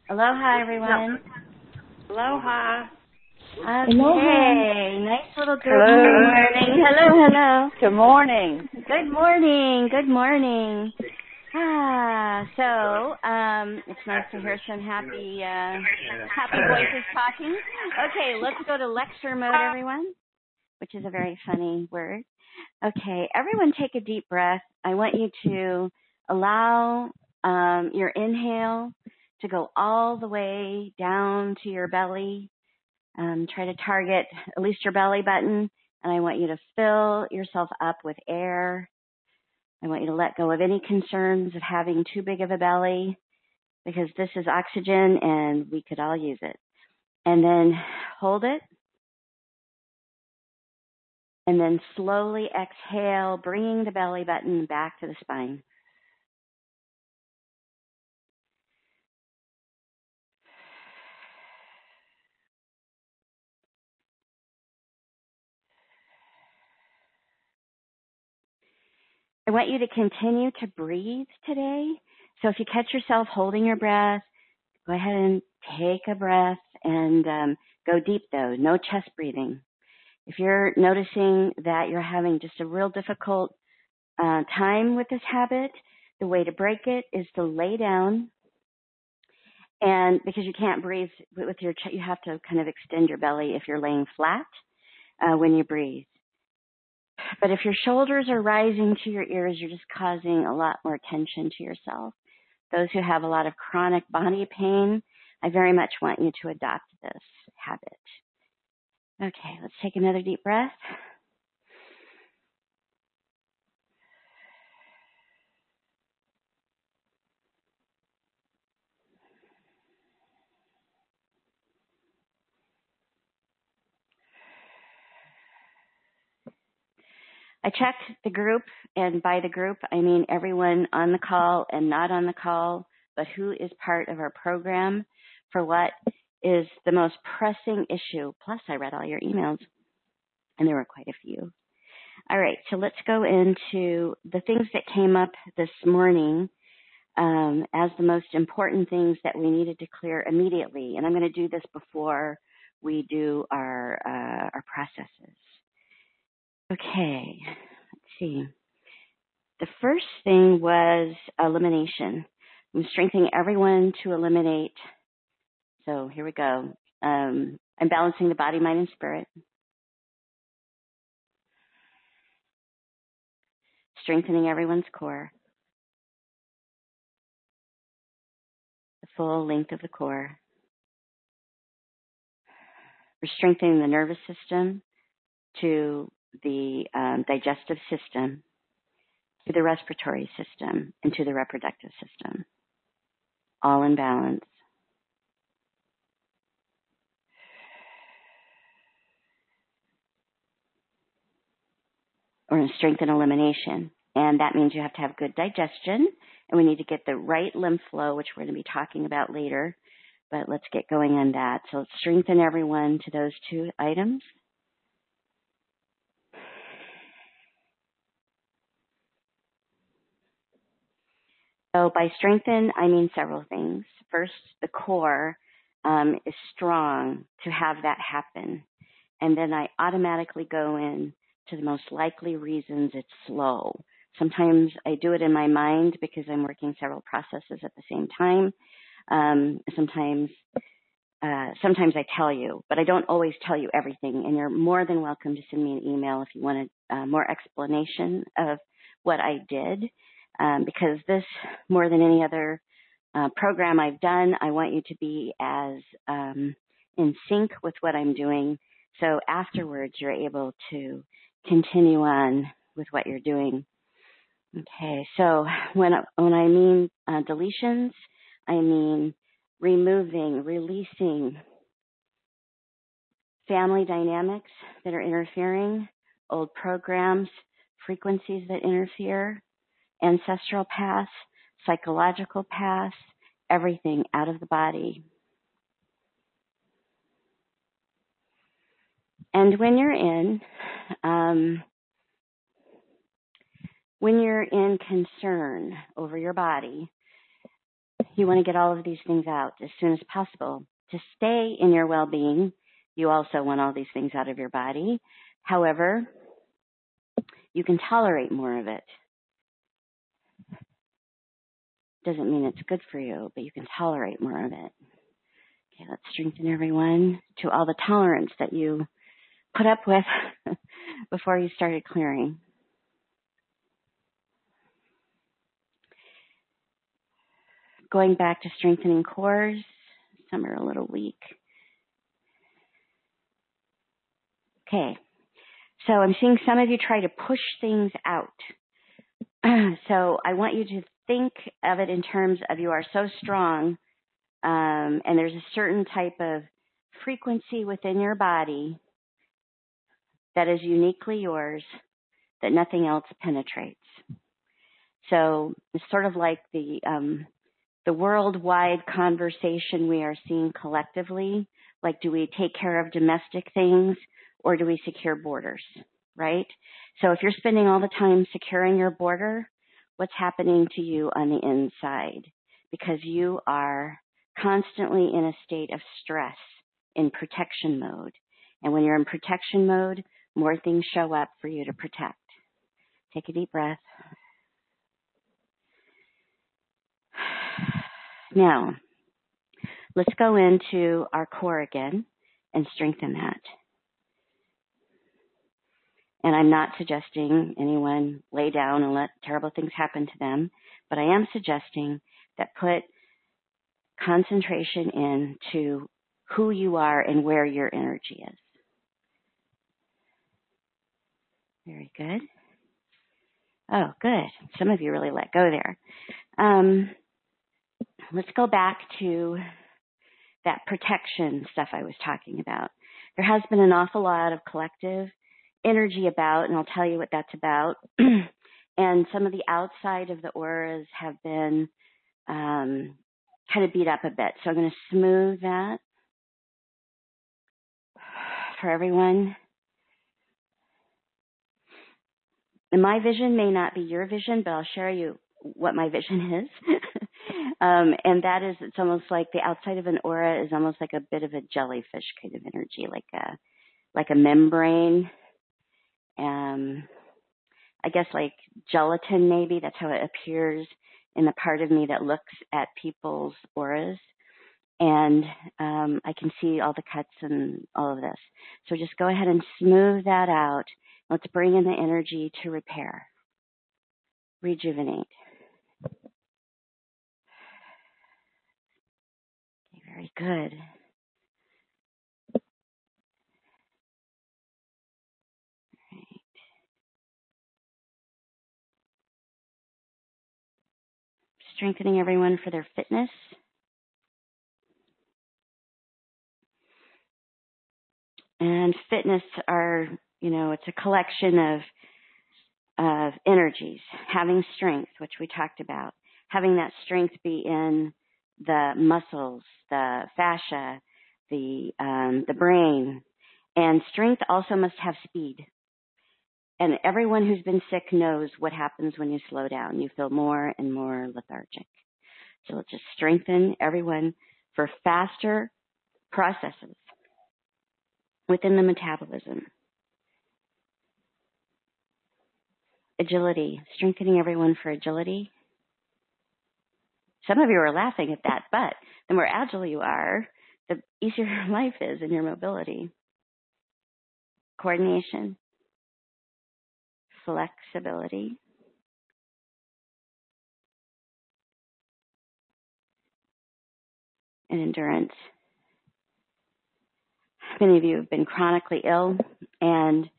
Aloha, No. everyone. Aloha. Okay, nice little group. Hello. Good morning. Hello. Good morning. Good morning. Good morning. It's nice to hear some happy voices talking. Okay, let's go to lecture mode, everyone, which is a very funny word. Okay, everyone take a deep breath. I want you to allow your inhale to go all the way down to your belly. Try to target at least your belly button, and I want you to fill yourself up with air. I want you to let go of any concerns of having too big of a belly, because this is oxygen and we could all use it. And then hold it. And then slowly exhale, bringing the belly button back to the spine. I want you to continue to breathe today. So if you catch yourself holding your breath, go ahead and take a breath and go deep though, no chest breathing. If you're noticing that you're having just a real difficult time with this habit, the way to break it is to lay down. And because you can't breathe with your chest, you have to kind of extend your belly if you're laying flat when you breathe. But if your shoulders are rising to your ears, you're just causing a lot more tension to yourself. Those who have a lot of chronic body pain, I very much want you to adopt this habit. Okay, let's take another deep breath. I checked the group, and by the group, I mean everyone on the call and not on the call, but who is part of our program for what is the most pressing issue. Plus, I read all your emails, and there were quite a few. All right, so let's go into the things that came up this morning as the most important things that we needed to clear immediately. And I'm going to do this before we do our processes. Okay, let's see. The first thing was elimination. I'm strengthening everyone to eliminate. So here we go. I'm balancing the body, mind, and spirit. Strengthening everyone's core. The full length of the core. We're strengthening the nervous system to the digestive system, to the respiratory system, and to the reproductive system. All in balance. We're going to strengthen elimination. And that means you have to have good digestion, and we need to get the right lymph flow, which we're going to be talking about later. But let's get going on that. So let's strengthen everyone to those two items. So by strengthen, I mean several things. First, the core is strong to have that happen. And then I automatically go in to the most likely reasons it's slow. Sometimes I do it in my mind because I'm working several processes at the same time. Sometimes I tell you, but I don't always tell you everything. And you're more than welcome to send me an email if you wanted more explanation of what I did. Because this, more than any other program I've done, I want you to be as in sync with what I'm doing. So afterwards, you're able to continue on with what you're doing. Okay, so when I mean deletions, I mean removing, releasing family dynamics that are interfering, old programs, frequencies that interfere, ancestral past, psychological past, everything out of the body. And when you're in concern over your body, You want to get all of these things out as soon as possible. To stay in your well-being, you also want all these things out of your body. However, you can tolerate more of it. Doesn't mean it's good for you, but you can tolerate more of it. Okay, let's strengthen everyone to all the tolerance that you put up with before you started clearing. Going back to strengthening cores. Some are a little weak. Okay. So I'm seeing some of you try to push things out. So I want you to think of it in terms of you are so strong, and there's a certain type of frequency within your body that is uniquely yours that nothing else penetrates. So it's sort of like the worldwide conversation we are seeing collectively. Like, do we take care of domestic things or do we secure borders, right? So if you're spending all the time securing your border, what's happening to you on the inside? Because you are constantly in a state of stress in protection mode. And when you're in protection mode, more things show up for you to protect. Take a deep breath. Now, let's go into our core again and strengthen that. And I'm not suggesting anyone lay down and let terrible things happen to them, but I am suggesting that put concentration into who you are and where your energy is. Very good. Oh, good. Some of you really let go there. Let's go back to that protection stuff I was talking about. There has been an awful lot of collective energy about, and I'll tell you what that's about. And some of the outside of the auras have been kind of beat up a bit. So I'm going to smooth that for everyone. And my vision may not be your vision, but I'll share you what my vision is. And that is, it's almost like the outside of an aura is almost like a bit of a jellyfish kind of energy, like a membrane. I guess like gelatin maybe, that's how it appears in the part of me that looks at people's auras. And I can see all the cuts and all of this. So just go ahead and smooth that out. Let's bring in the energy to repair, rejuvenate. Okay, very good. Right. Strengthening everyone for their fitness. And fitness are, it's a collection of energies. Having strength, which we talked about. Having that strength be in the muscles, the fascia, the brain. And strength also must have speed. And everyone who's been sick knows what happens when you slow down. You feel more and more lethargic. So let's just strengthen everyone for faster processes within the metabolism. Agility, strengthening everyone for agility. Some of you are laughing at that, but the more agile you are, the easier your life is in your mobility. Coordination, flexibility, and endurance. Many of you have been chronically ill, and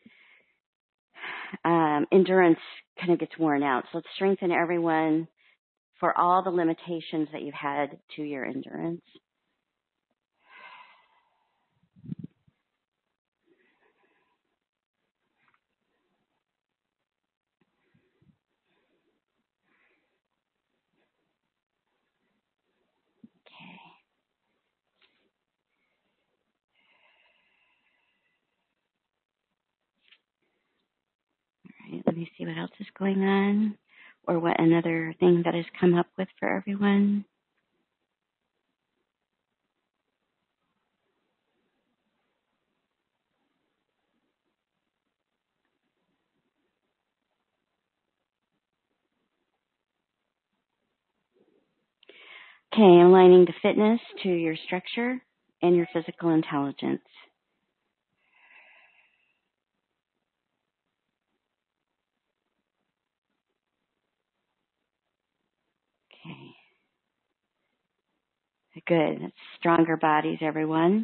endurance kind of gets worn out. So let's strengthen everyone for all the limitations that you've had to your endurance. Okay. All right, let me see what else is going on, or what another thing that has come up with for everyone. Okay, I'm aligning the fitness to your structure and your physical intelligence. Okay. Good. That's stronger bodies, everyone.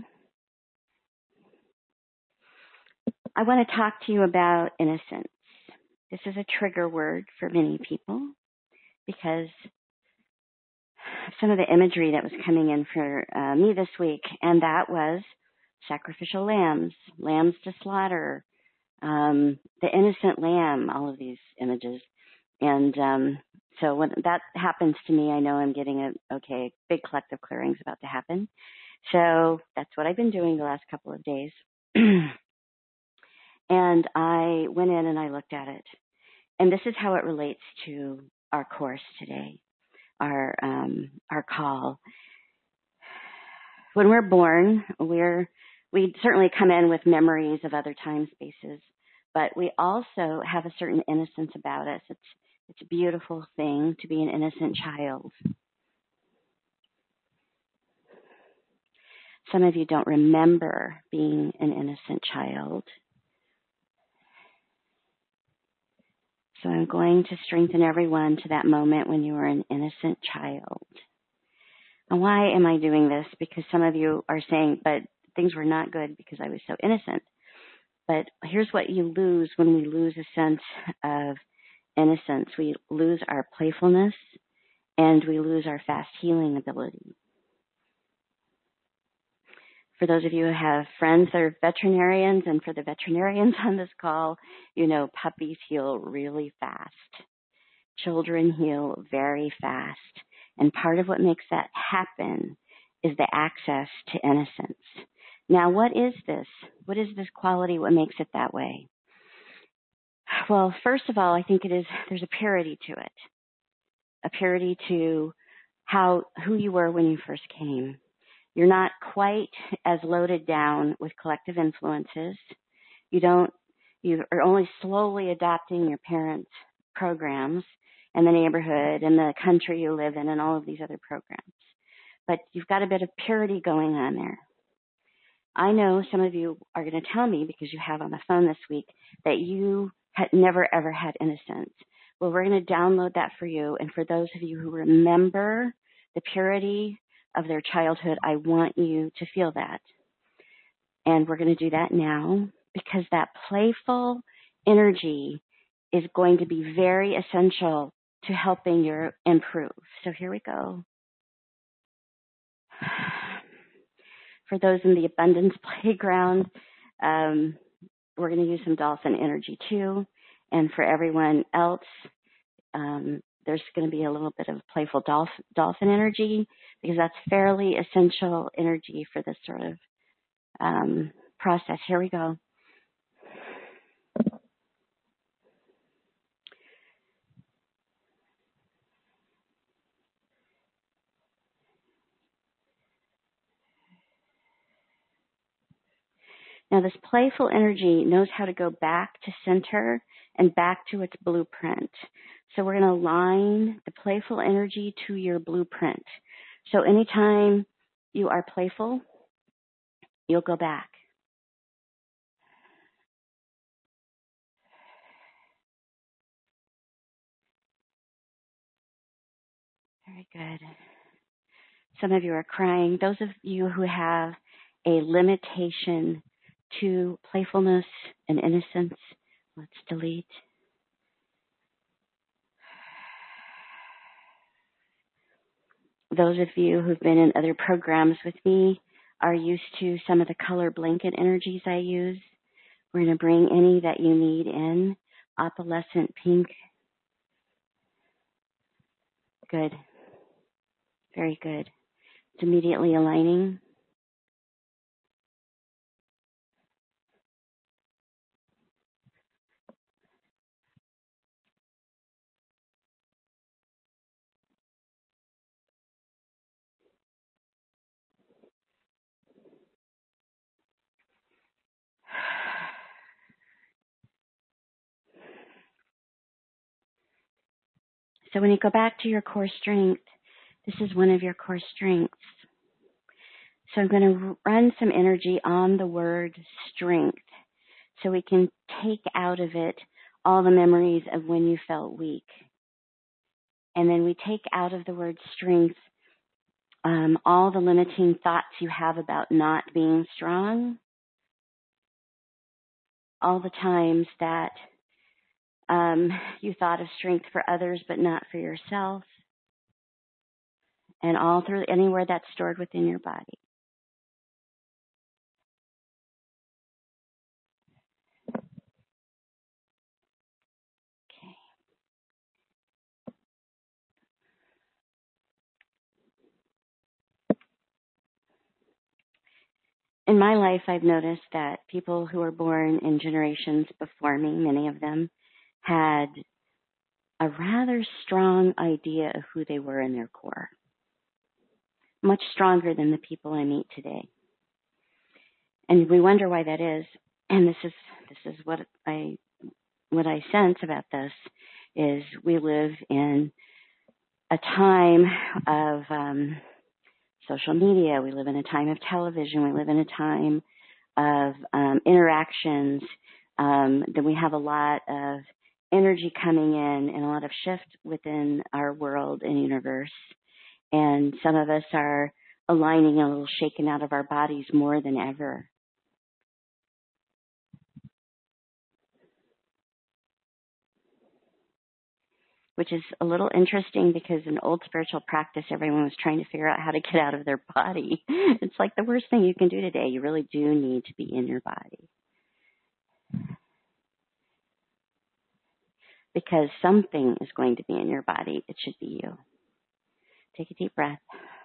I want to talk to you about innocence. This is a trigger word for many people because some of the imagery that was coming in for me this week, and that was sacrificial lambs, lambs to slaughter, the innocent lamb, all of these images. And so when that happens to me, I know I'm getting big collective clearing is about to happen. So that's what I've been doing the last couple of days. And I went in and I looked at it. And this is how it relates to our course today, our call. When we're born, we certainly come in with memories of other time spaces, but we also have a certain innocence about us. It's a beautiful thing to be an innocent child. Some of you don't remember being an innocent child. So I'm going to strengthen everyone to that moment when you were an innocent child. And why am I doing this? Because some of you are saying, but things were not good because I was so innocent. But here's what you lose when we lose a sense of innocence. We lose our playfulness and we lose our fast healing ability. For those of you who have friends that are veterinarians, and for the veterinarians on this call, you know puppies heal really fast. Children heal very fast. And part of what makes that happen is the access to innocence. Now, what is this? What is this quality? What makes it that way? Well, first of all, I think there's a purity to it. A purity to who you were when you first came. You're not quite as loaded down with collective influences. You are only slowly adopting your parents' programs and the neighborhood and the country you live in and all of these other programs. But you've got a bit of purity going on there. I know some of you are going to tell me, because you have on the phone this week, that you had never, ever had innocence. Well, we're going to download that for you. And for those of you who remember the purity of their childhood, I want you to feel that. And we're going to do that now, because that playful energy is going to be very essential to helping you improve. So here we go. For those in the abundance playground, we're going to use some dolphin energy too. And for everyone else, there's going to be a little bit of playful dolphin energy, because that's fairly essential energy for this sort of process. Here we go. Now, this playful energy knows how to go back to center and back to its blueprint. So we're going to align the playful energy to your blueprint. So anytime you are playful, you'll go back. Very good. Some of you are crying. Those of you who have a limitation to playfulness and innocence, let's delete. Those of you who've been in other programs with me are used to some of the color blanket energies I use. We're going to bring any that you need in. Opalescent pink. Good. Very good. It's immediately aligning. So when you go back to your core strength, This is one of your core strengths. So I'm going to run some energy on the word strength so we can take out of it all the memories of when you felt weak. And then we take out of the word strength all the limiting thoughts you have about not being strong, all the times that you thought of strength for others but not for yourself, and all through anywhere that's stored within your body. Okay. In my life, I've noticed that people who were born in generations before me, many of them, had a rather strong idea of who they were in their core, much stronger than the people I meet today. And we wonder why that is. And this is what I sense about this is we live in a time of social media. We live in a time of television. We live in a time of interactions. Then we have a lot of energy coming in and a lot of shift within our world and universe. And some of us are aligning a little shaken out of our bodies more than ever. Which is a little interesting because in old spiritual practice, everyone was trying to figure out how to get out of their body. It's like the worst thing you can do today. You really do need to be in your body. Because something is going to be in your body. It should be you. Take a deep breath.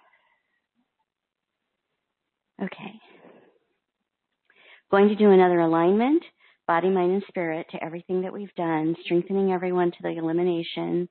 Okay. Going to do another alignment, body, mind, and spirit to everything that we've done, strengthening everyone to the elimination,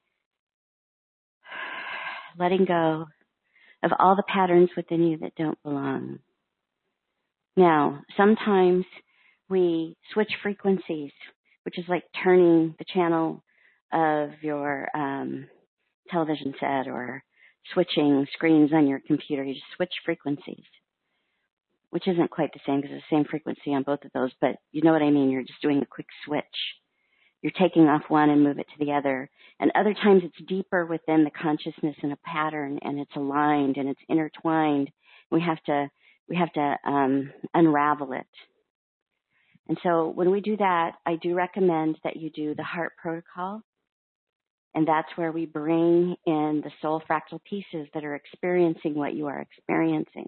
letting go of all the patterns within you that don't belong. Now, sometimes we switch frequencies, which is like turning the channel of your television set or switching screens on your computer. You just switch frequencies, which isn't quite the same because it's the same frequency on both of those, but you know what I mean. You're just doing a quick switch. You're taking off one and move it to the other. And other times it's deeper within the consciousness in a pattern, and it's aligned and it's intertwined. We have to unravel it. And so when we do that, I do recommend that you do the heart protocol. And that's where we bring in the soul fractal pieces that are experiencing what you are experiencing.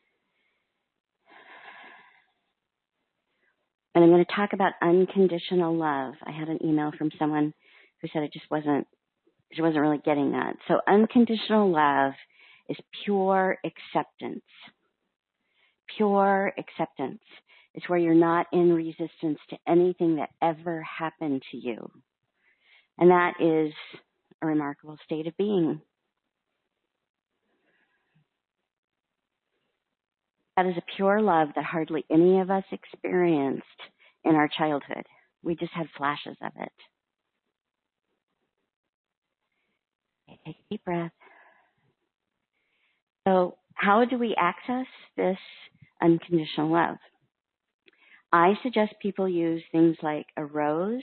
And I'm going to talk about unconditional love. I had an email from someone who said she wasn't really getting that. So unconditional love is pure acceptance. Pure acceptance. It's where you're not in resistance to anything that ever happened to you. And that is a remarkable state of being. That is a pure love that hardly any of us experienced in our childhood. We just had flashes of it. Okay, take a deep breath. So how do we access this unconditional love? I suggest people use things like a rose,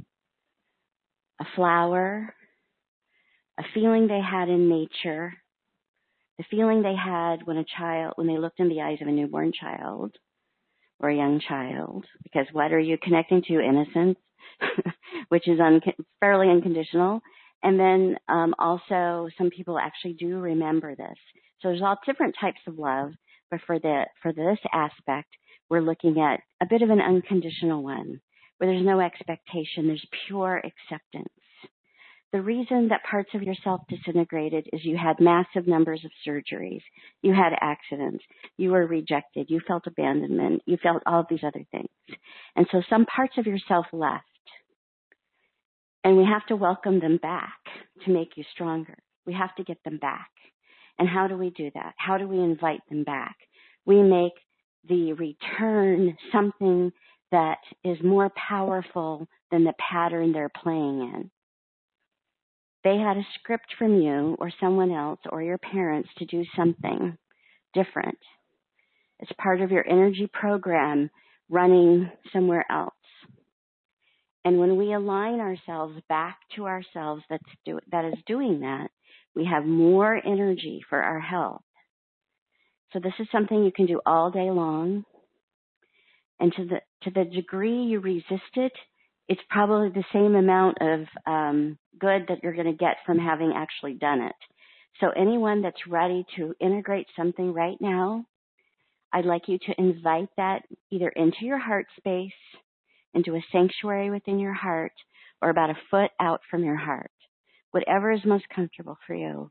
a flower, a feeling they had in nature, the feeling they had when they looked in the eyes of a newborn child or a young child, because what are you connecting to? Innocence, which is fairly unconditional. And then also some people actually do remember this. So there's all different types of love, but for this aspect, we're looking at a bit of an unconditional one, where there's no expectation, there's pure acceptance. The reason that parts of yourself disintegrated is you had massive numbers of surgeries, you had accidents, you were rejected, you felt abandonment, you felt all of these other things. And so some parts of yourself left. And we have to welcome them back to make you stronger. We have to get them back. And how do we do that? How do we invite them back? We make the return something that is more powerful than the pattern they're playing in. they had a script from you or someone else or your parents to do something different. It's part of your energy program running somewhere else. And when we align ourselves back to ourselves that is doing that, we have more energy for our health. So this is something you can do all day long. And to the degree you resist it, it's probably the same amount of good that you're going to get from having actually done it. So anyone that's ready to integrate something right now, I'd like you to invite that either into your heart space, into a sanctuary within your heart, or about a foot out from your heart. Whatever is most comfortable for you.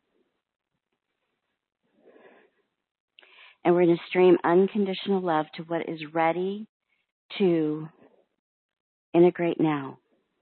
And we're going to stream unconditional love to what is ready to integrate now.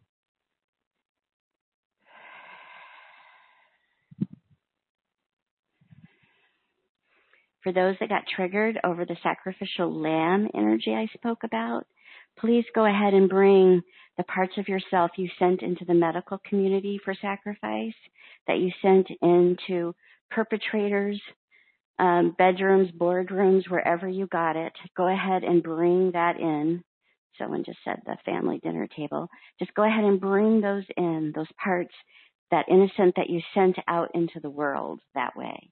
For those that got triggered over the sacrificial lamb energy I spoke about, please go ahead and bring the parts of yourself you sent into the medical community for sacrifice, that you sent into perpetrators' bedrooms, boardrooms, wherever you got it. Go ahead and bring that in. Someone just said the family dinner table. Just go ahead and bring those in, those parts, that innocent that you sent out into the world that way.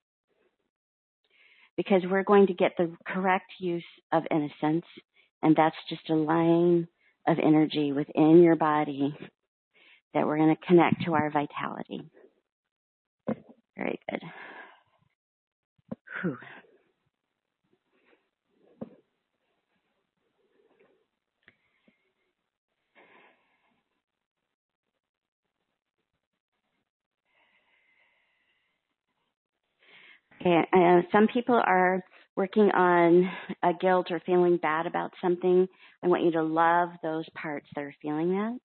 Because we're going to get the correct use of innocence, and that's just a line of energy within your body that we're going to connect to our vitality. Very good. Whew. And some people are working on a guilt or feeling bad about something. I want you to love those parts that are feeling that.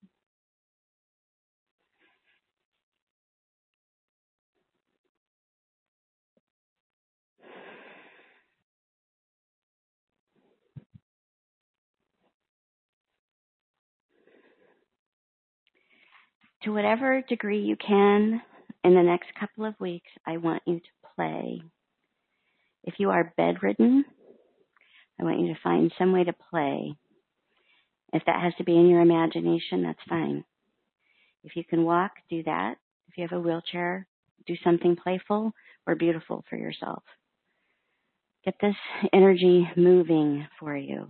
To whatever degree you can, in the next couple of weeks, I want you to play. If you are bedridden, I want you to find some way to play. If that has to be in your imagination, that's fine. If you can walk, do that. If you have a wheelchair, do something playful or beautiful for yourself. Get this energy moving for you.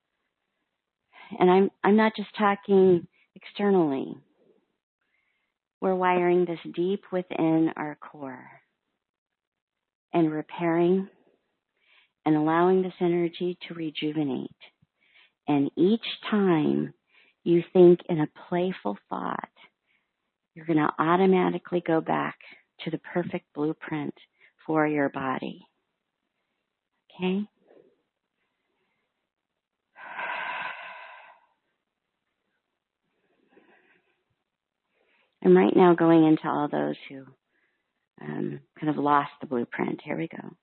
And I'm not just talking externally. We're wiring this deep within our core and repairing and allowing this energy to rejuvenate. And each time you think in a playful thought, you're going to automatically go back to the perfect blueprint for your body. Okay? I'm right now going into all those who kind of lost the blueprint. Here we go.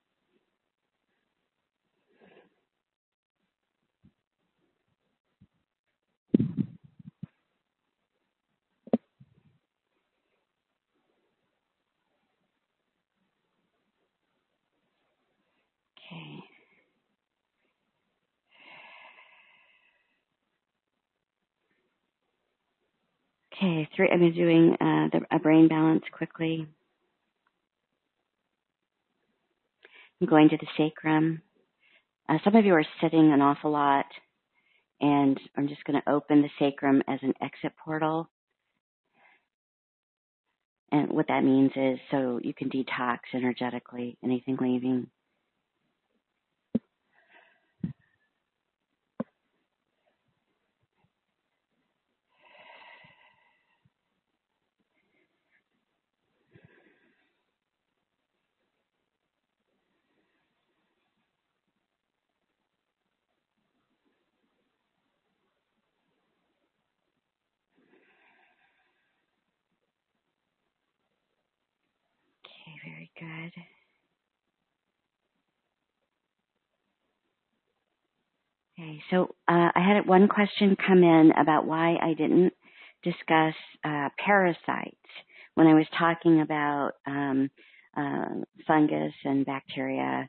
Okay. Okay, I'm doing a brain balance quickly. I'm going to the sacrum. Some of you are sitting an awful lot, and I'm just going to open the sacrum as an exit portal. And what that means is so you can detox energetically, anything leaving. Okay, very good. Okay, so I had one question come in about why I didn't discuss parasites, when I was talking about fungus and bacteria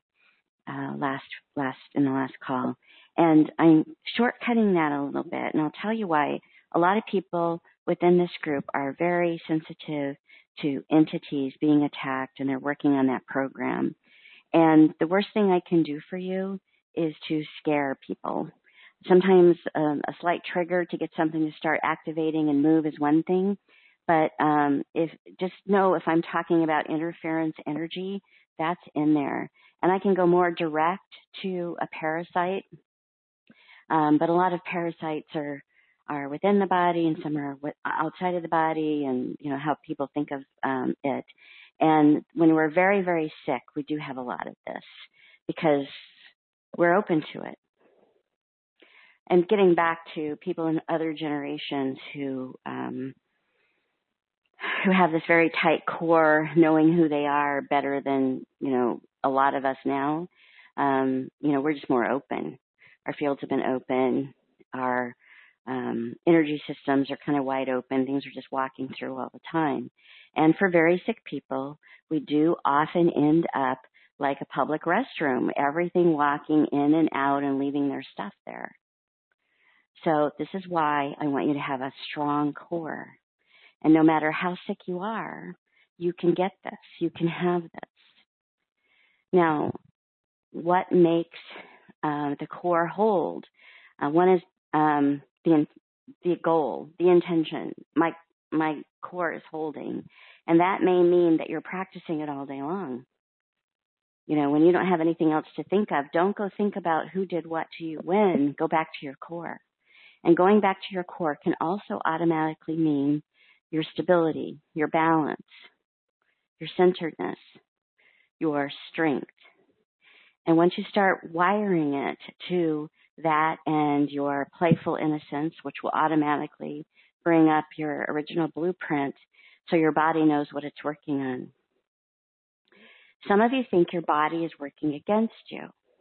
in the last call. And I'm shortcutting that a little bit, and I'll tell you why. A lot of people within this group are very sensitive to entities being attacked, and they're working on that program. And the worst thing I can do for you is to scare people. Sometimes a slight trigger to get something to start activating and move is one thing, but just know if I'm talking about interference energy, that's in there. And I can go more direct to a parasite, but a lot of parasites are within the body, and some are outside of the body, and how people think of it. And when we're very, very sick, we do have a lot of this because we're open to it. And getting back to people in other generations who have this very tight core, knowing who they are better than a lot of us now. We're just more open. Our fields have been open. Our energy systems are kind of wide open. Things are just walking through all the time. And for very sick people, we do often end up like a public restroom, everything walking in and out and leaving their stuff there. So this is why I want you to have a strong core. And no matter how sick you are, you can get this. You can have this. Now, what makes the core hold? One is the goal, the intention. My core is holding. And that may mean that you're practicing it all day long. When you don't have anything else to think of, don't go think about who did what to you when. Go back to your core. And going back to your core can also automatically mean your stability, your balance, your centeredness, your strength. And once you start wiring it to that and your playful innocence, which will automatically bring up your original blueprint so your body knows what it's working on. Some of you think your body is working against you.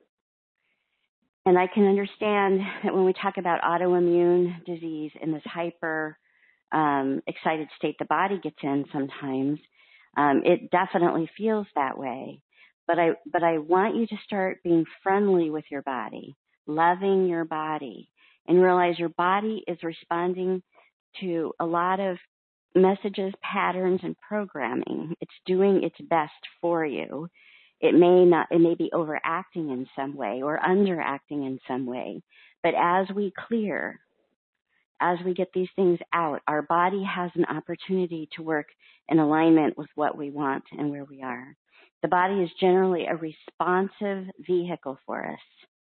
And I can understand that when we talk about autoimmune disease in this hyper excited state the body gets in sometimes, it definitely feels that way. But I want you to start being friendly with your body, loving your body, and realize your body is responding to a lot of messages, patterns, and programming. It's doing its best for you. It may be overacting in some way or underacting in some way. But as we clear, as we get these things out, our body has an opportunity to work in alignment with what we want and where we are. The body is generally a responsive vehicle for us.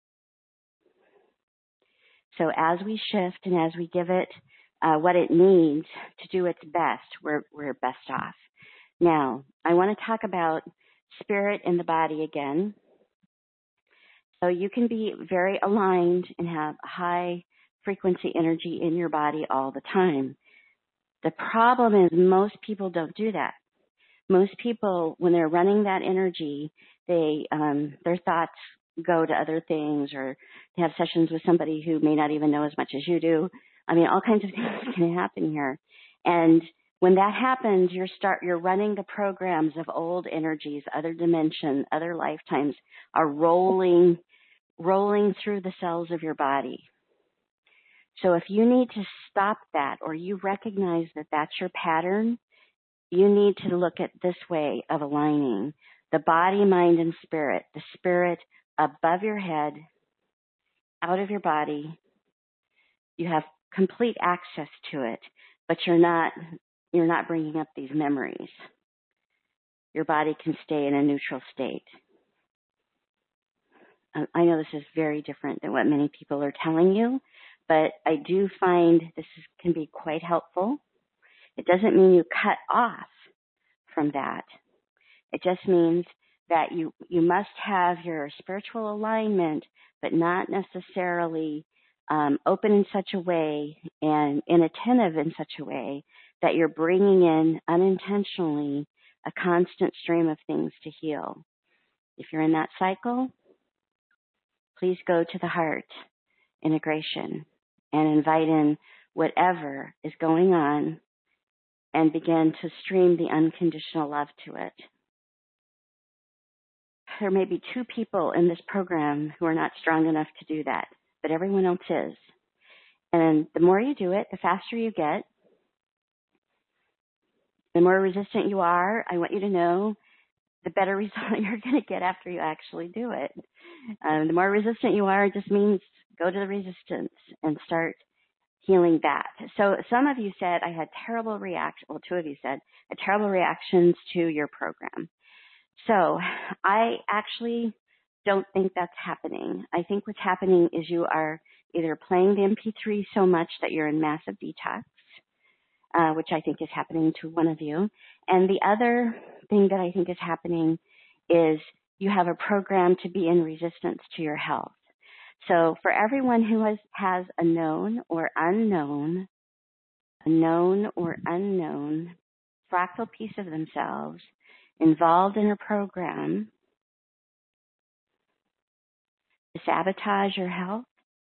So as we shift and as we give it what it needs to do its best, we're best off. Now, I want to talk about spirit in the body again. So you can be very aligned and have high frequency energy in your body all the time. The problem is most people don't do that. Most people, when they're running that energy, their thoughts go to other things, or they have sessions with somebody who may not even know as much as you do. I mean, all kinds of things can happen here. And when that happens, you're running the programs of old energies, other dimension, other lifetimes are rolling through the cells of your body. So if you need to stop that, or you recognize that that's your pattern, you need to look at this way of aligning the body, mind, and spirit. The spirit above your head, out of your body. You have complete access to it, but you're not bringing up these memories. Your body can stay in a neutral state. I know this is very different than what many people are telling you, but I do find this can be quite helpful. It doesn't mean you cut off from that. It just means that you must have your spiritual alignment, but not necessarily open in such a way and inattentive in such a way that you're bringing in unintentionally a constant stream of things to heal. If you're in that cycle, please go to the heart integration and invite in whatever is going on and begin to stream the unconditional love to it. There may be 2 people in this program who are not strong enough to do that, but everyone else is. And the more you do it, the faster you get. The more resistant you are, I want you to know, the better result you're going to get after you actually do it. The more resistant you are, it just means go to the resistance and start healing that. So some of you said I had terrible reactions. Well, 2 of you said terrible reactions to your program. So I actually don't think that's happening. I think what's happening is you are either playing the MP3 so much that you're in massive detox, which I think is happening to one of you. And the other thing that I think is happening is you have a program to be in resistance to your health. So for everyone who has a known or unknown fractal piece of themselves involved in a program to sabotage your health,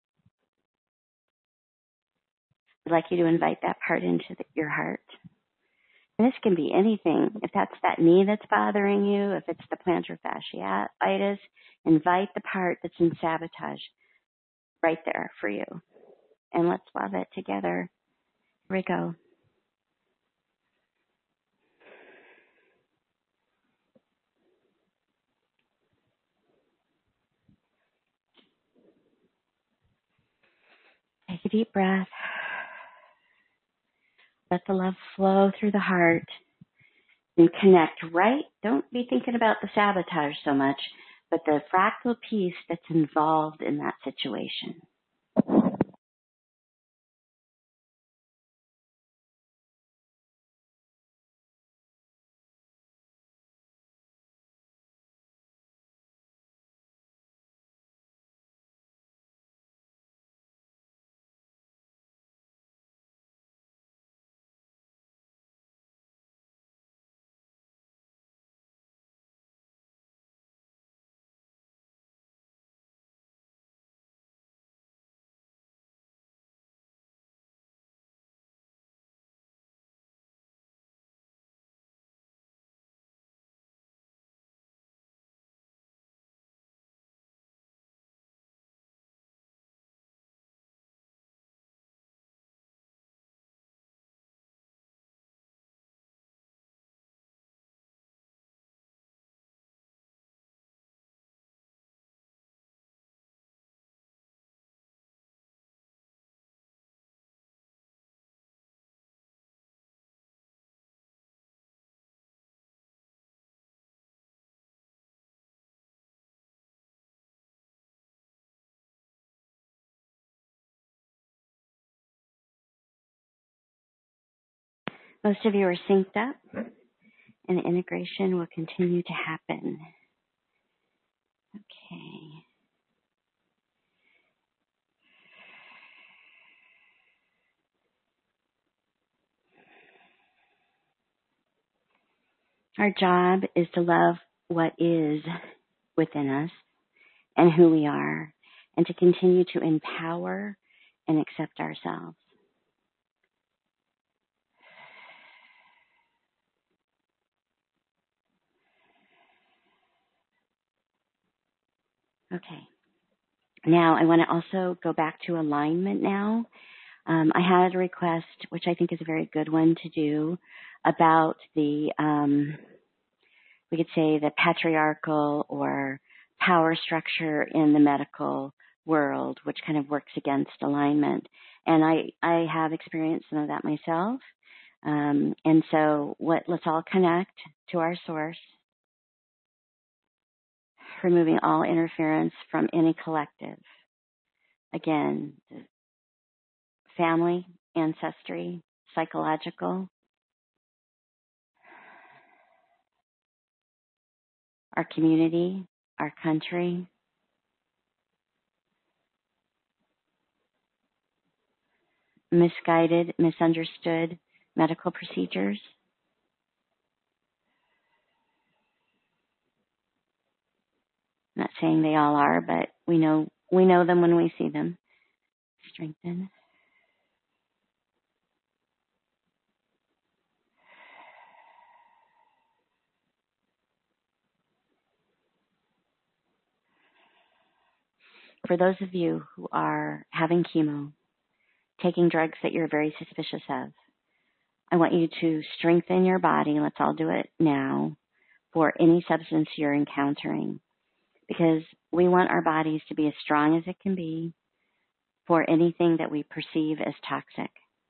I'd like you to invite that part into your heart. And this can be anything. If that's that knee that's bothering you, if it's the plantar fasciitis, invite the part that's in sabotage right there for you. And let's love it together. Here we go. Take a deep breath. Let the love flow through the heart and connect right. Don't be thinking about the sabotage so much, but the fractal piece that's involved in that situation. Most of you are synced up, and the integration will continue to happen. Okay. Our job is to love what is within us and who we are, and to continue to empower and accept ourselves. Okay. Now, I want to also go back to alignment now. I had a request, which I think is a very good one to do, about the, we could say the patriarchal or power structure in the medical world, which kind of works against alignment. And I have experienced some of that myself. And so let's all connect to our source, removing all interference from any collective. Again, family, ancestry, psychological, our community, our country, misguided, misunderstood medical procedures. I'm not saying they all are, but we know them when we see them. Strengthen. for those of you who are having chemo, taking drugs that you're very suspicious of, I want you to strengthen your body. Let's all do it now for any substance you're encountering, because we want our bodies to be as strong as it can be for anything that we perceive as toxic.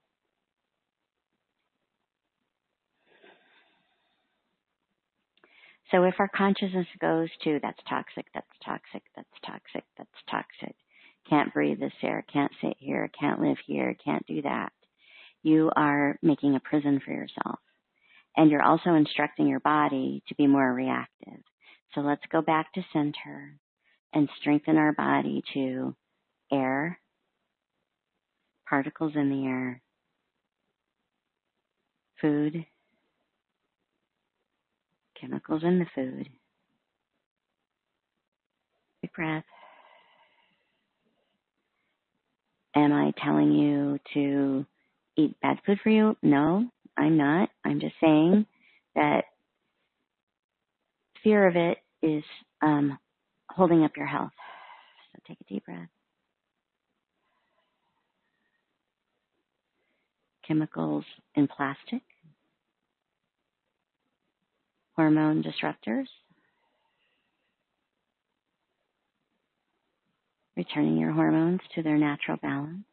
So if our consciousness goes to that's toxic, that's toxic, that's toxic, that's toxic, can't breathe this air, can't sit here, can't live here, can't do that, you are making a prison for yourself. And you're also instructing your body to be more reactive. So let's go back to center and strengthen our body to air, particles in the air, food, chemicals in the food. Big breath. Am I telling you to eat bad food for you? No, I'm not. I'm just saying that fear of it is holding up your health. So take a deep breath. Chemicals in plastic, hormone disruptors, returning your hormones to their natural balance.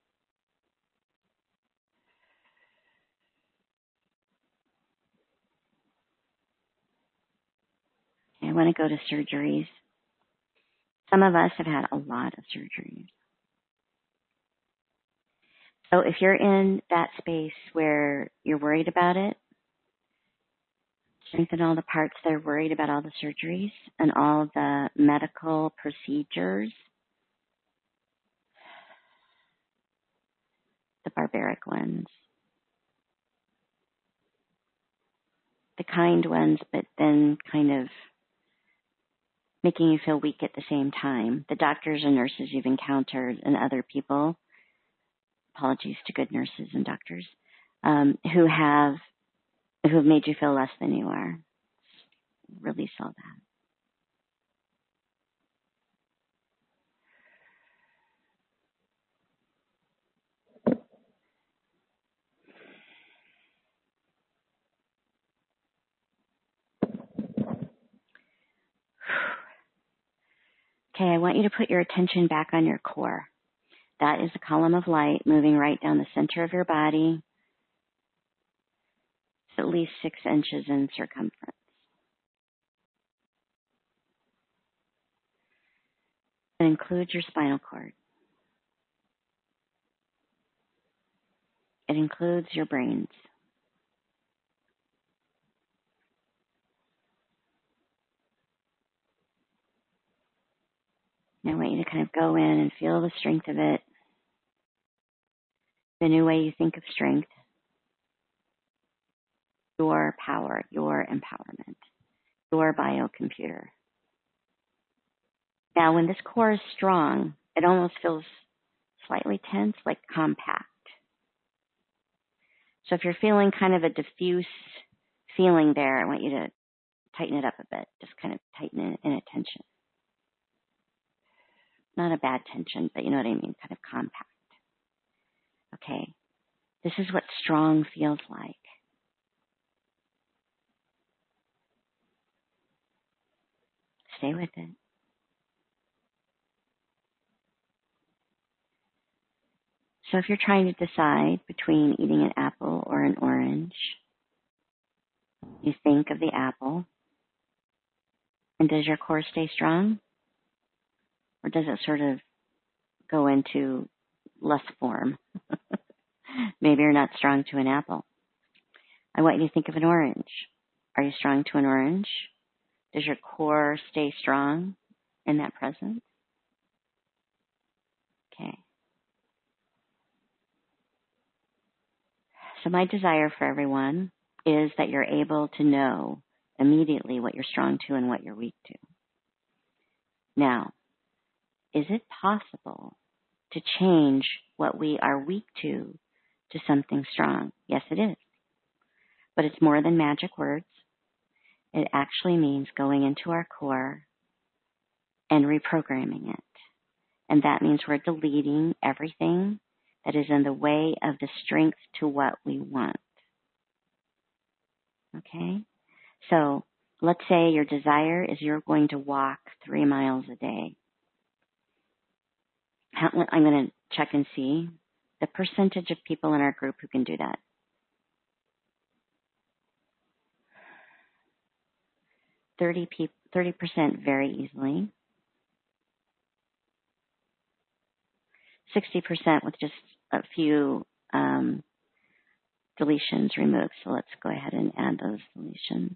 I want to go to surgeries. Some of us have had a lot of surgeries. So if you're in that space where you're worried about it, strengthen all the parts that are worried about all the surgeries and all the medical procedures, the barbaric ones, the kind ones, but then kind of making you feel weak at the same time. The doctors and nurses you've encountered and other people, apologies to good nurses and doctors, who have made you feel less than you are. Release all that. Okay, I want you to put your attention back on your core. That is a column of light moving right down the center of your body. It's at least 6 inches in circumference. It includes your spinal cord. It includes your brains. Now I want you to kind of go in and feel the strength of it, the new way you think of strength, your power, your empowerment, your biocomputer. Now, when this core is strong, it almost feels slightly tense, like compact. So if you're feeling kind of a diffuse feeling there, I want you to tighten it up a bit. Just kind of tighten it in a tension. Not a bad tension, but you know what I mean, kind of compact. Okay, this is what strong feels like. Stay with it. So if you're trying to decide between eating an apple or an orange, you think of the apple. And does your core stay strong? Or does it sort of go into less form? Maybe you're not strong to an apple. I want you to think of an orange. Are you strong to an orange? Does your core stay strong in that presence? Okay. So my desire for everyone is that you're able to know immediately what you're strong to and what you're weak to. Now, is it possible to change what we are weak to something strong? Yes, it is. But it's more than magic words. It actually means going into our core and reprogramming it And that means we're deleting everything that is in the way of the strength to what we want. Okay? So let's say your desire is you're going to walk 3 miles a day. I'm going to check and see the percentage of people in our group who can do that. 30% very easily. 60% with just a few deletions removed. So let's go ahead and add those deletions.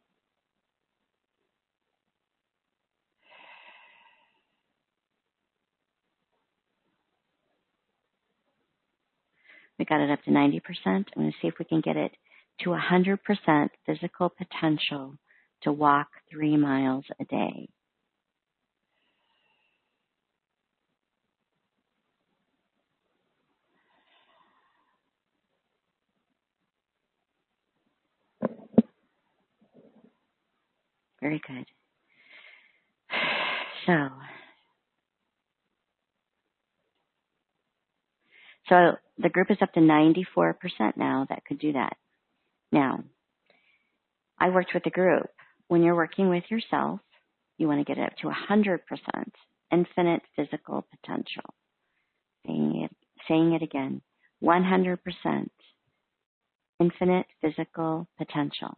We got it up to 90%. I'm going to see if we can get it to 100% physical potential to walk 3 miles a day. Very good. So the group is up to 94% now that could do that. Now, I worked with the group. When you're working with yourself, you want to get it up to 100% infinite physical potential. Saying it again, 100% infinite physical potential.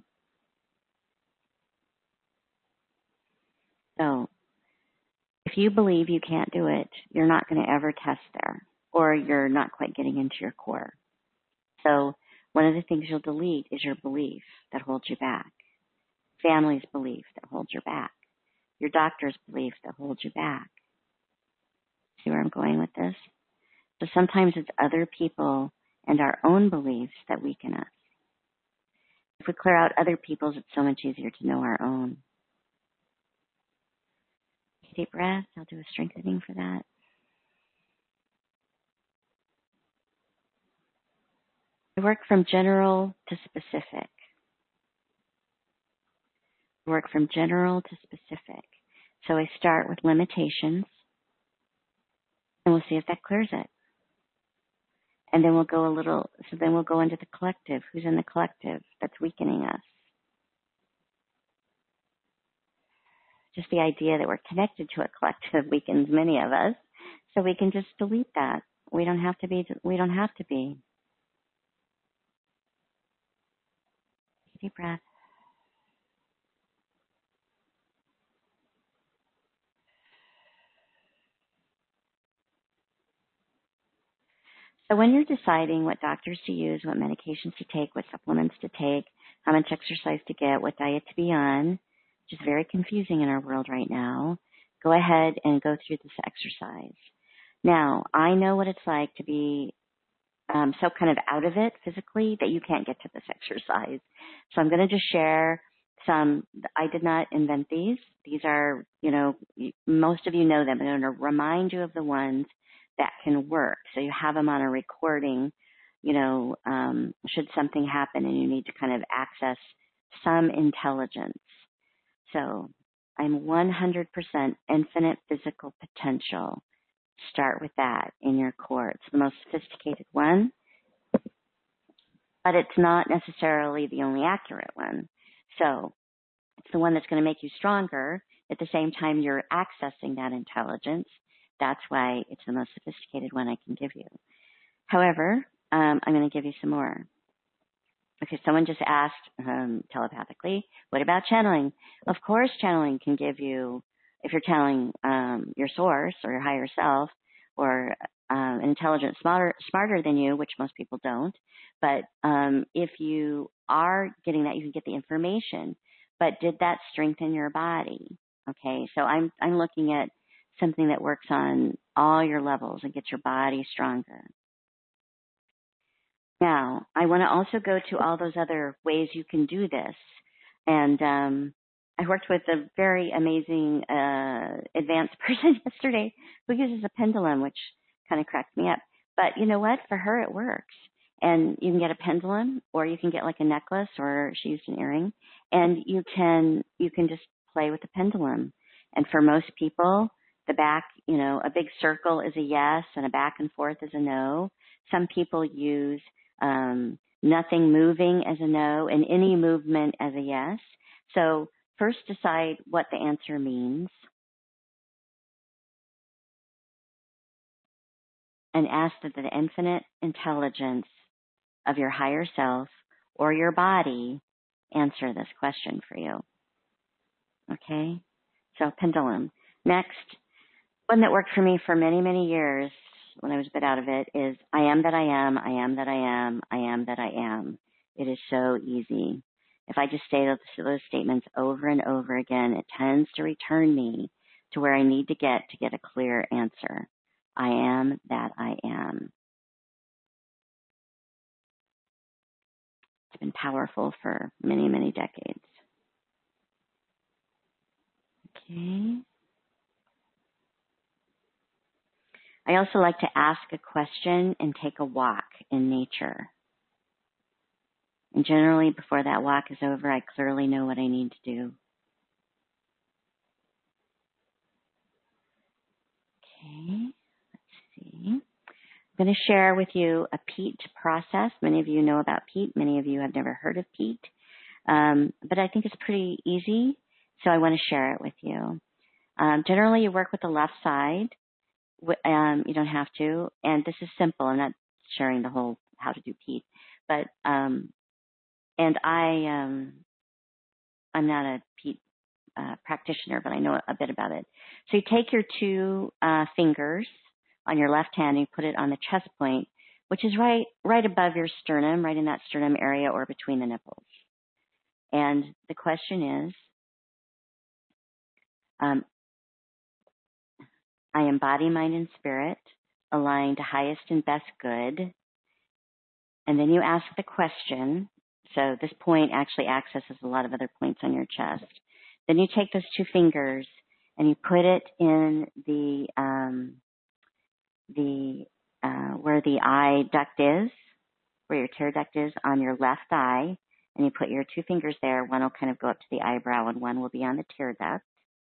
So if you believe you can't do it, you're not going to ever test there, or you're not quite getting into your core. So one of the things you'll delete is your belief that holds you back, family's belief that holds you back, your doctor's belief that holds you back. See where I'm going with this? So sometimes it's other people and our own beliefs that weaken us. If we clear out other people's, it's so much easier to know our own. Deep breath. I'll do a strengthening for that. I work from general to specific. Work from general to specific. So I start with limitations, and we'll see if that clears it. And then we'll go into the collective. Who's in the collective that's weakening us? Just the idea that we're connected to a collective weakens many of us. So we can just delete that. We don't have to be. Deep breath. So when you're deciding what doctors to use, what medications to take, what supplements to take, how much exercise to get, what diet to be on, which is very confusing in our world right now, go ahead and go through this exercise. Now, I know what it's like to be so kind of out of it physically that you can't get to this exercise. So I'm going to just share some. I did not invent these. These are, most of you know them. I'm going to remind you of the ones that can work. So you have them on a recording, should something happen and you need to kind of access some intelligence. So I'm 100% infinite physical potential. Start with that in your core. It's the most sophisticated one, but it's not necessarily the only accurate one. So it's the one that's going to make you stronger. At the same time, you're accessing that intelligence. That's why it's the most sophisticated one I can give you. However, I'm going to give you some more. Okay, someone just asked telepathically, what about channeling? Of course, channeling can give you, if you're channeling your source or your higher self or an intelligent, smarter than you, which most people don't. But if you are getting that, you can get the information. But did that strengthen your body? Okay, so I'm looking at something that works on all your levels and gets your body stronger. Now, I want to also go to all those other ways you can do this. And I worked with a very amazing advanced person yesterday who uses a pendulum, which kind of cracked me up. But you know what? For her, it works. And you can get a pendulum, or you can get like a necklace, or she used an earring, and you can just play with the pendulum. And for most people, the back, a big circle is a yes and a back and forth is a no. Some people use nothing moving as a no and any movement as a yes. So first decide what the answer means and ask that the infinite intelligence of your higher self or your body answer this question for you. Okay? So pendulum. Next, one that worked for me for many, many years when I was a bit out of it is I am that I am, I am that I am, I am that I am. It is so easy. If I just say those statements over and over again, it tends to return me to where I need to get a clear answer. I am that I am. It's been powerful for many, many decades. Okay. I also like to ask a question and take a walk in nature. And generally, before that walk is over, I clearly know what I need to do. Okay, let's see. I'm going to share with you a PEAT process. Many of you know about PEAT. Many of you have never heard of PEAT. But I think it's pretty easy, so I want to share it with you. Generally, you work with the left side. You don't have to. And this is simple. I'm not sharing the whole how to do PEAT. But, and I'm not a PEAT practitioner, but I know a bit about it. So you take your two fingers on your left hand and you put it on the chest point, which is right above your sternum, right in that sternum area or between the nipples. And the question is, I am body, mind, and spirit, aligned to highest and best good. And then you ask the question. So this point actually accesses a lot of other points on your chest. Then you take those two fingers and you put it in where the eye duct is, where your tear duct is on your left eye, and you put your two fingers there. One will kind of go up to the eyebrow and one will be on the tear duct.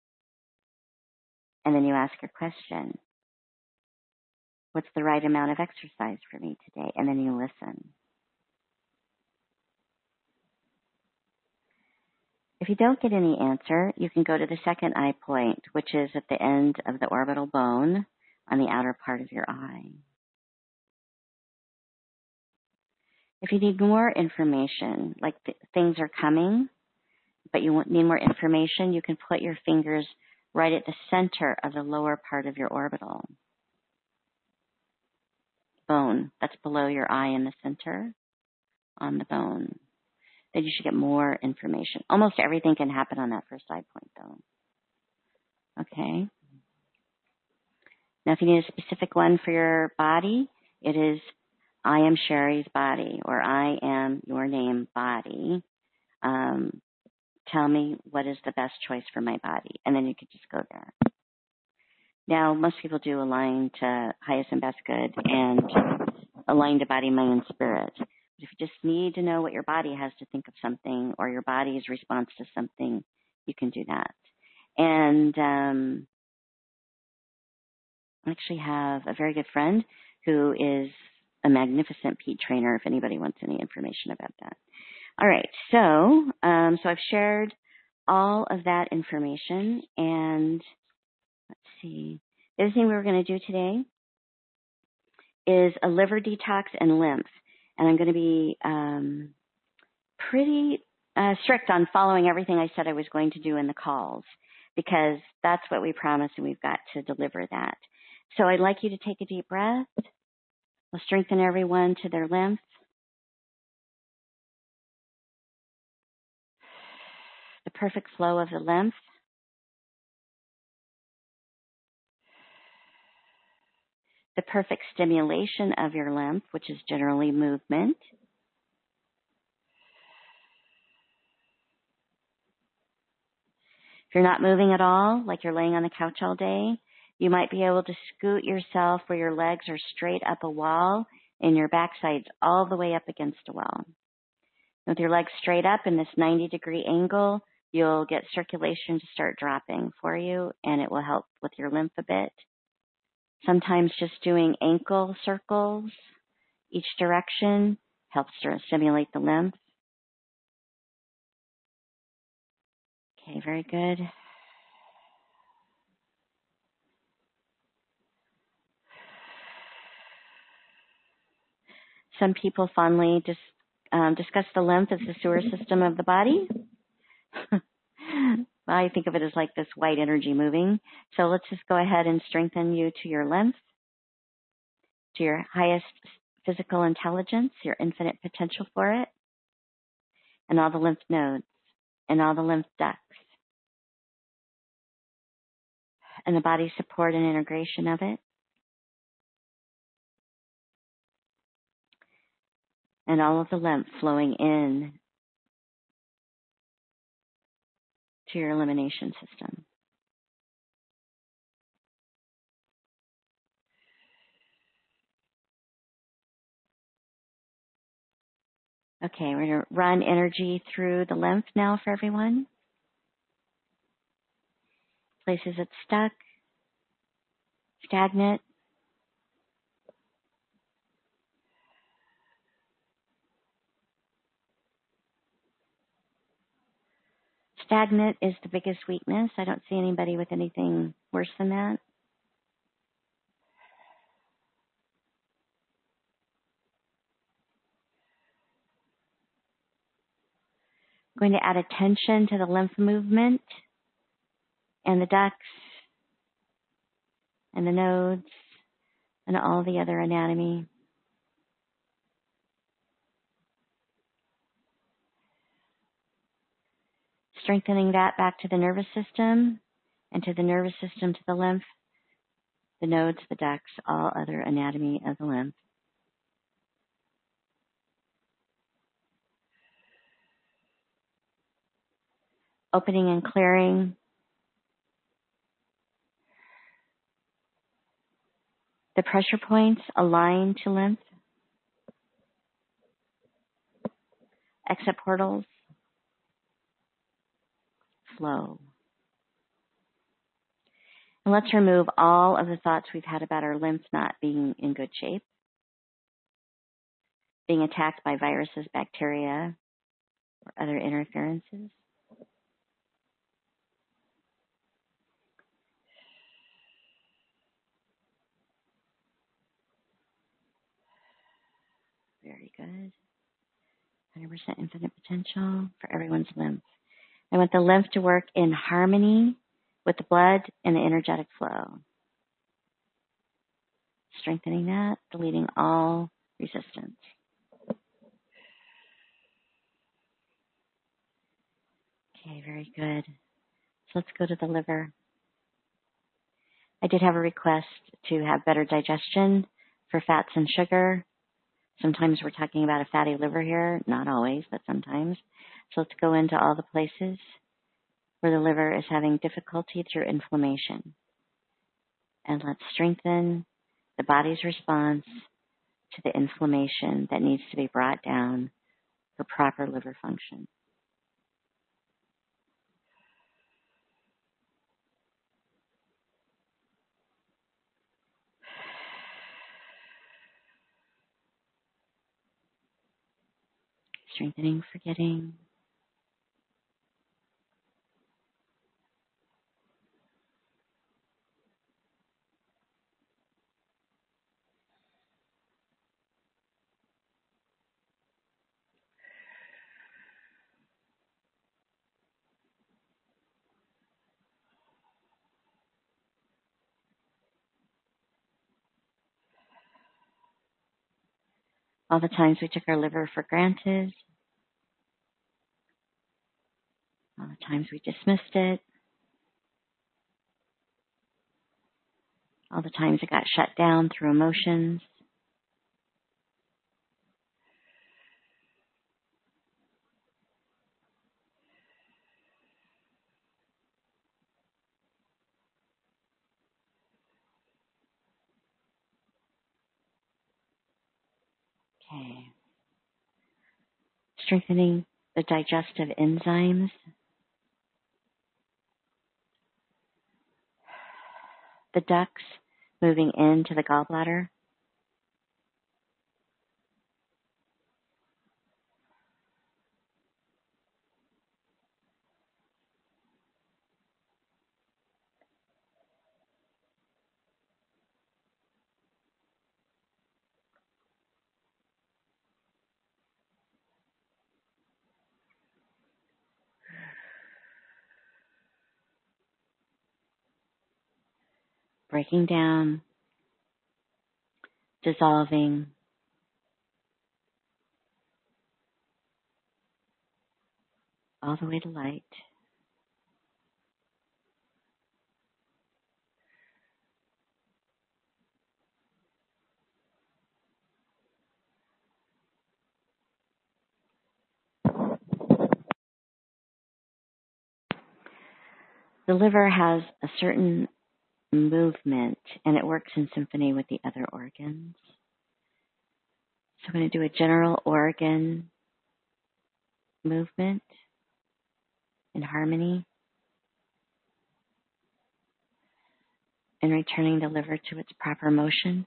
And then you ask your question. What's the right amount of exercise for me today? And then you listen. If you don't get any answer, you can go to the second eye point, which is at the end of the orbital bone on the outer part of your eye. If you need more information, like things are coming, but you need more information, you can put your fingers right at the center of the lower part of your orbital bone. That's below your eye in the center on the bone. Then you should get more information. Almost everything can happen on that first eye point, though. Okay? Now, if you need a specific one for your body, it is I am Sherry's body, or I am your name body. Tell me what is the best choice for my body. And then you could just go there. Now, most people do align to highest and best good and align to body, mind, and spirit. But if you just need to know what your body has to think of something or your body's response to something, you can do that. And I actually have a very good friend who is a magnificent PEAT trainer if anybody wants any information about that. All right, so I've shared all of that information, and let's see. The other thing we were going to do today is a liver detox and lymph, and I'm going to be pretty strict on following everything I said I was going to do in the calls, because that's what we promised, and we've got to deliver that. So I'd like you to take a deep breath. We'll strengthen everyone to their lymph. The perfect flow of the lymph. The perfect stimulation of your lymph, which is generally movement. If you're not moving at all, like you're laying on the couch all day, you might be able to scoot yourself where your legs are straight up a wall and your backside's all the way up against a wall. With your legs straight up in this 90-degree angle, you'll get circulation to start dropping for you, and it will help with your lymph a bit. Sometimes just doing ankle circles each direction helps to stimulate the lymph. Okay, very good. Some people fondly discuss the lymph as the sewer system of the body. I think of it as like this white energy moving. So let's just go ahead and strengthen you to your lymph, to your highest physical intelligence, your infinite potential for it, and all the lymph nodes, and all the lymph ducts, and the body support and integration of it, and all of the lymph flowing in to your elimination system. Okay, we're going to run energy through the lymph now for everyone. Places it's stuck, stagnant. Stagnant is the biggest weakness. I don't see anybody with anything worse than that. I'm going to add attention to the lymph movement and the ducts and the nodes and all the other anatomy. Strengthening that back to the nervous system, and to the nervous system to the lymph, the nodes, the ducts, all other anatomy of the lymph. Opening and clearing the pressure points aligned to lymph. Exit portals flow. And let's remove all of the thoughts we've had about our lymph not being in good shape, being attacked by viruses, bacteria, or other interferences. Very good. 100% infinite potential for everyone's lymph. I want the lymph to work in harmony with the blood and the energetic flow. Strengthening that, deleting all resistance. Okay, very good. So let's go to the liver. I did have a request to have better digestion for fats and sugar. Sometimes we're talking about a fatty liver here, not always, but sometimes. So let's go into all the places where the liver is having difficulty through inflammation. And let's strengthen the body's response to the inflammation that needs to be brought down for proper liver function. Strengthening, forgetting. All the times we took our liver for granted. All the times we dismissed it. All the times it got shut down through emotions. Okay. Strengthening the digestive enzymes the ducts moving into the gallbladder. Breaking down, dissolving, all the way to light. The liver has a certain movement, and it works in symphony with the other organs. So I'm going to do a general organ movement in harmony and returning the liver to its proper motion.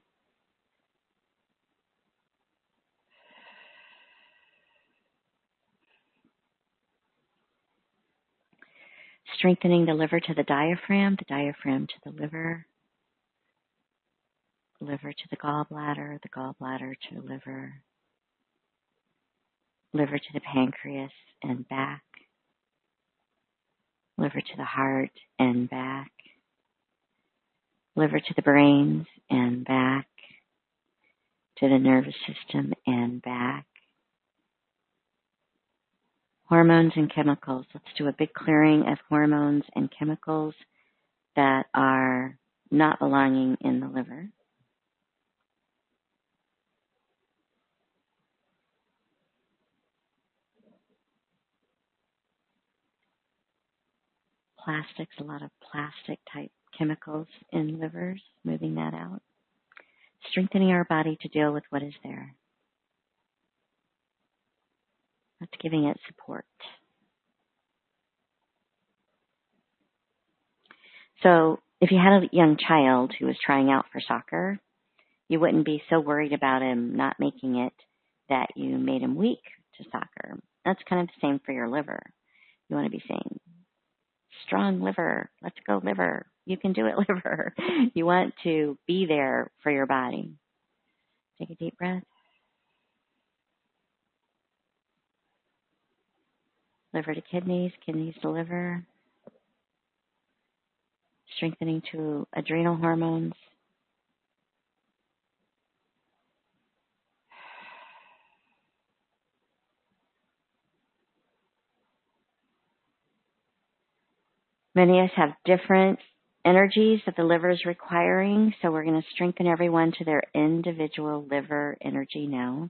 Strengthening the liver to the diaphragm to the liver to the gallbladder to the liver to the pancreas and back, liver to the heart and back, liver to the brains and back, to the nervous system and back. Hormones and chemicals. Let's do a big clearing of hormones and chemicals that are not belonging in the liver. Plastics, a lot of plastic type chemicals in livers, moving that out. Strengthening our body to deal with what is there. That's giving it support. So if you had a young child who was trying out for soccer, you wouldn't be so worried about him not making it that you made him weak to soccer. That's kind of the same for your liver. You want to be saying, strong liver, let's go liver. You can do it, liver. You want to be there for your body. Take a deep breath. Liver to kidneys, kidneys to liver. Strengthening to adrenal hormones. Many of us have different energies that the liver is requiring, so we're going to strengthen everyone to their individual liver energy now.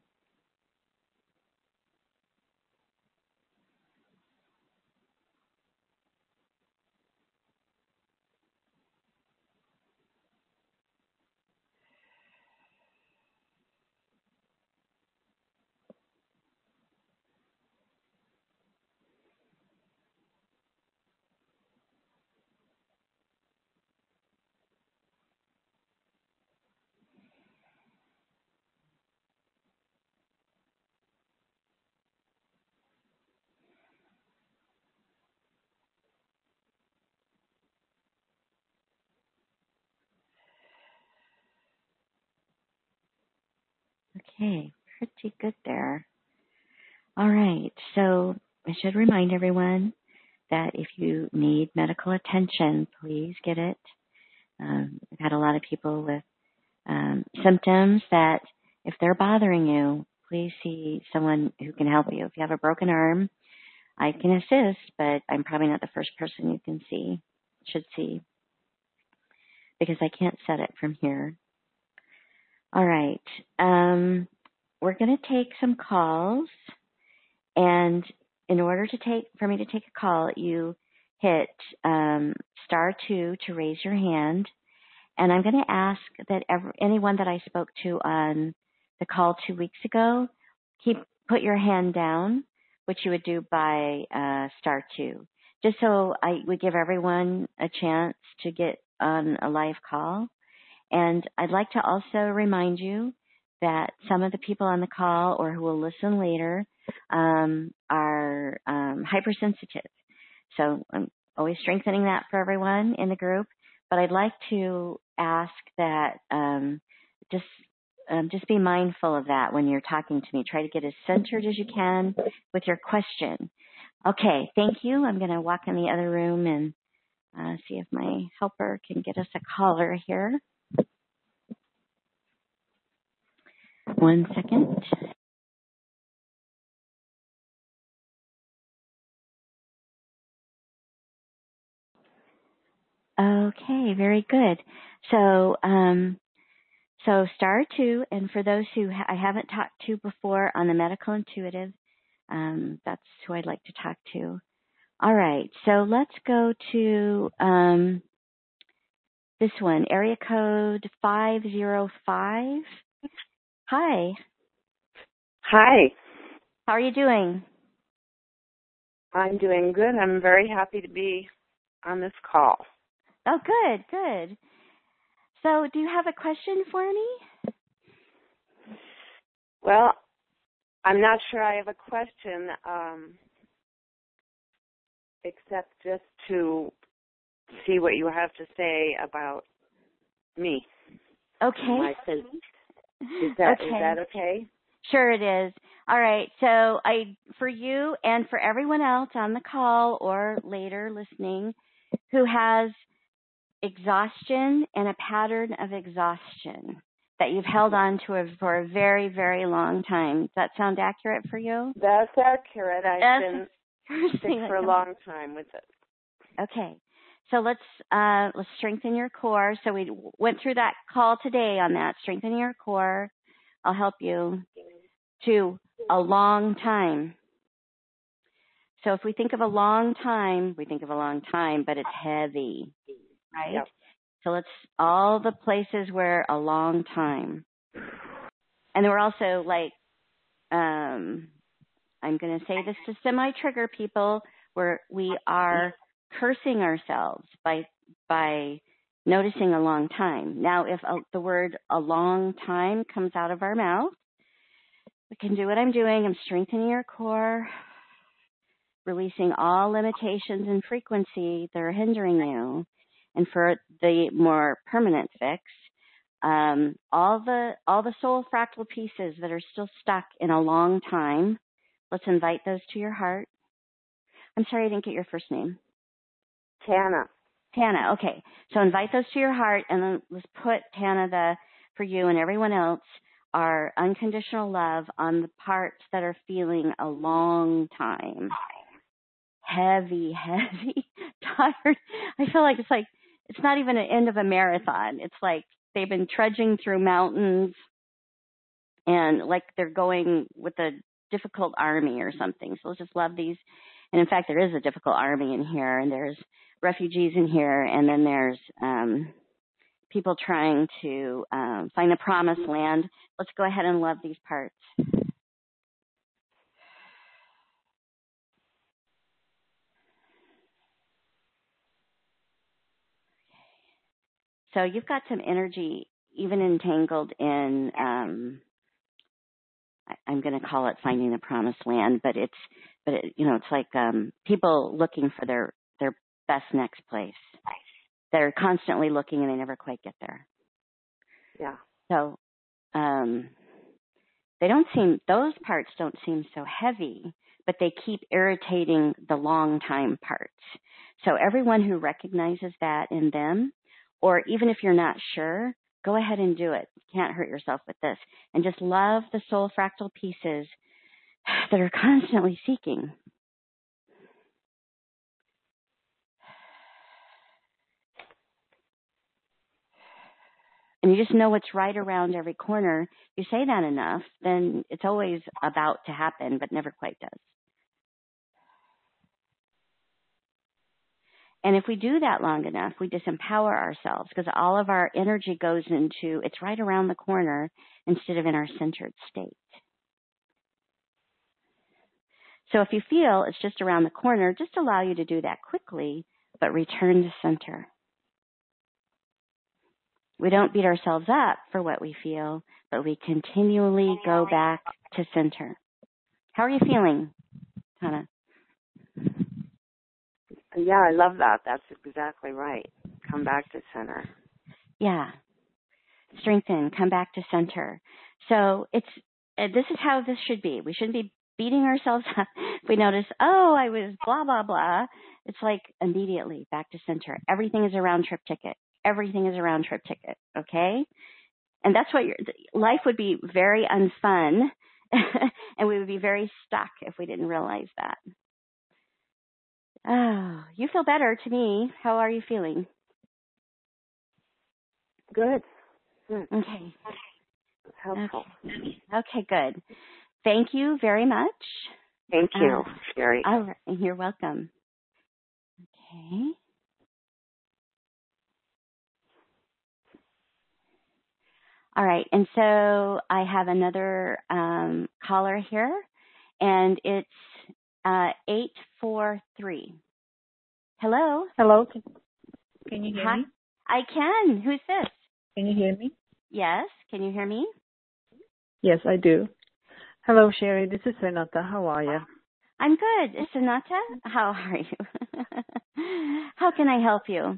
Okay, pretty good there. All right, so I should remind everyone that if you need medical attention, please get it. I've had a lot of people with symptoms that if they're bothering you, please see someone who can help you. If you have a broken arm, I can assist, but I'm probably not the first person you should see, because I can't set it from here. All right. We're going to take some calls, and in order for me to take a call, you hit *2 to raise your hand, and I'm going to ask that anyone that I spoke to on the call 2 weeks ago, put your hand down, which you would do by *2, just so I would give everyone a chance to get on a live call. And I'd like to also remind you that some of the people on the call or who will listen later are hypersensitive. So I'm always strengthening that for everyone in the group. But I'd like to ask that just be mindful of that when you're talking to me. Try to get as centered as you can with your question. Okay, thank you. I'm going to walk in the other room and see if my helper can get us a caller here. One second. Okay, very good. So, star 2, and for those who I haven't talked to before on the medical intuitive, that's who I'd like to talk to. All right, so let's go to this one, area code 505. Hi. Hi. How are you doing? I'm doing good. I'm very happy to be on this call. Oh, good, good. So do you have a question for me? Well, I'm not sure I have a question, except just to see what you have to say about me. Okay. Is that okay? Sure it is. All right. So for you and for everyone else on the call or later listening who has exhaustion and a pattern of exhaustion that you've held on to for a very, very long time. Does that sound accurate for you? That's accurate. I've been sick for a long time with it. Okay. So let's strengthen your core. So we went through that call today on that, strengthening your core. I'll help you to a long time. So if we think of a long time, we think of a long time, but it's heavy, right? Yep. So let's all the places where a long time. And we're also like, I'm going to say this to semi-trigger people, where we are cursing ourselves by noticing a long time. Now, if the word a long time comes out of our mouth, we can do what I'm doing. I'm strengthening your core, releasing all limitations and frequency that are hindering you. And for the more permanent fix, all the soul fractal pieces that are still stuck in a long time, let's invite those to your heart. I'm sorry I didn't get your first name. Tana. Tana, okay. So invite those to your heart, and then let's put, Tana, for you and everyone else, our unconditional love on the parts that are feeling a long time. Heavy, tired. I feel like it's not even an end of a marathon. It's like they've been trudging through mountains and like they're going with a difficult army or something. So let's just love these. And in fact, there is a difficult army in here, and there's refugees in here, and then there's people trying to find the promised land. Let's go ahead and love these parts. So you've got some energy even entangled in, I'm going to call it finding the promised land, but it's like people looking for their best next place. They're constantly looking and they never quite get there. Yeah. So those parts don't seem so heavy, but they keep irritating the long time parts. So everyone who recognizes that in them, or even if you're not sure, go ahead and do it. You can't hurt yourself with this. And just love the soul fractal pieces that are constantly seeking. And you just know what's right around every corner. If you say that enough, then it's always about to happen, but never quite does. And if we do that long enough, we disempower ourselves because all of our energy goes into it's right around the corner instead of in our centered state. So if you feel it's just around the corner, just allow you to do that quickly, but return to center. We don't beat ourselves up for what we feel, but we continually go back to center. How are you feeling, Hannah? Yeah, I love that. That's exactly right. Come back to center. Yeah. Strengthen, come back to center. So this is how this should be. We shouldn't be beating ourselves up. If we notice, oh, I was blah, blah, blah, it's like immediately back to center. Everything is a round trip ticket. Everything is a round trip ticket, okay? And that's what life would be very unfun, and we would be very stuck if we didn't realize that. Oh, you feel better to me. How are you feeling? Good. Okay. Helpful. Okay, good. Thank you very much. Thank you, Sherry. All right, you're welcome. Okay. All right, and so I have another caller here, and it's 843. Hello? Hello? Can you hear Hi. me? I can. Who's this? Can you hear me? Yes. Can you hear me? Yes, I do. Hello, Sherry. This is Renata. How are you? I'm good. Sonata, how are you? How can I help you?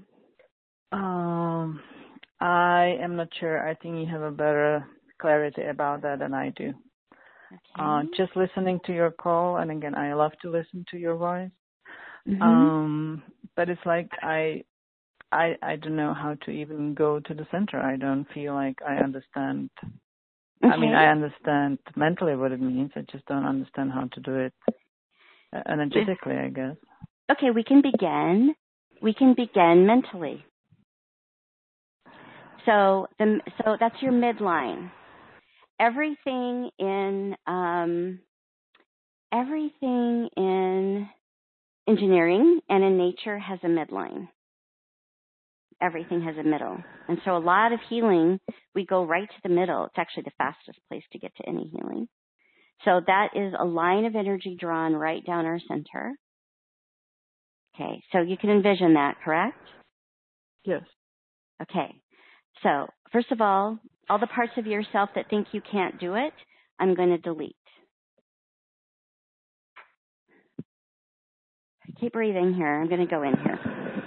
I am not sure. I think you have a better clarity about that than I do. Okay. Just listening to your call, and again, I love to listen to your voice. Mm-hmm. But it's like I don't know how to even go to the center. I don't feel like I understand. Okay. I mean, I understand mentally what it means. I just don't understand how to do it energetically, I guess. Okay, we can begin. We can begin mentally. So that's your midline. Everything in engineering and in nature has a midline. Everything has a middle. And so a lot of healing, we go right to the middle. It's actually the fastest place to get to any healing. So that is a line of energy drawn right down our center. Okay, so you can envision that, correct? Yes. Okay, so first of all the parts of yourself that think you can't do it, I'm going to delete. Keep breathing here. I'm going to go in here.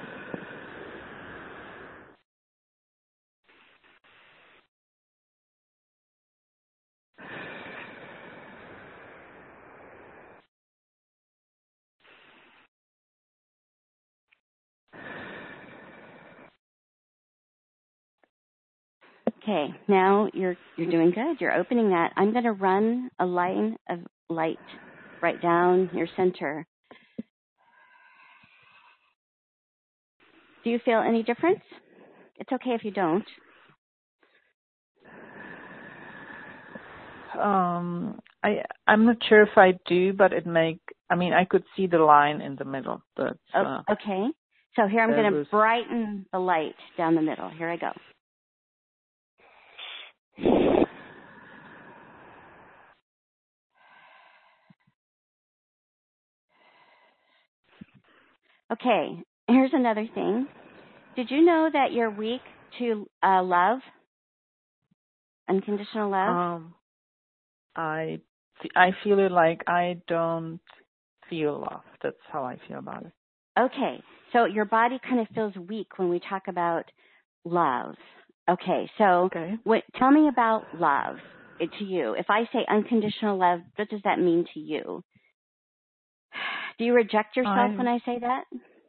Okay, now you're doing good. You're opening that. I'm going to run a line of light right down your center. Do you feel any difference? It's okay if you don't. I'm not sure if I do, but I could see the line in the middle. But okay. So here I'm going to brighten the light down the middle. Here I go. Okay, here's another thing. Did you know that you're weak to love? Unconditional love? I feel it like I don't feel love. That's how I feel about it. Okay, so your body kind of feels weak when we talk about love. Okay, so tell me about love to you. If I say unconditional love, what does that mean to you? Do you reject yourself when I say that?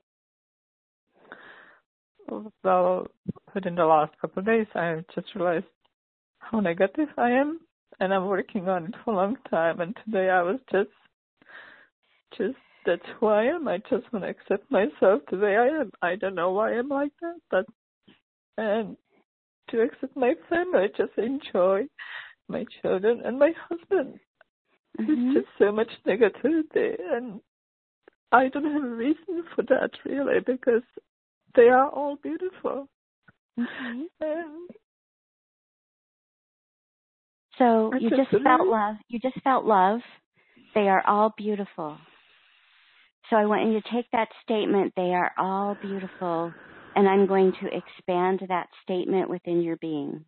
Well, within the last couple of days, I just realized how negative I am, and I'm working on it for a long time. And today I was just that's who I am. I just want to accept myself the way I am. I don't know why I'm like that, and to accept my family, I just enjoy my children and my husband. There's just so much negativity, and I don't have a reason for that, really, because they are all beautiful. Okay. So you just felt love. You just felt love. They are all beautiful. So I want you to take that statement, they are all beautiful, And I'm going to expand that statement within your being.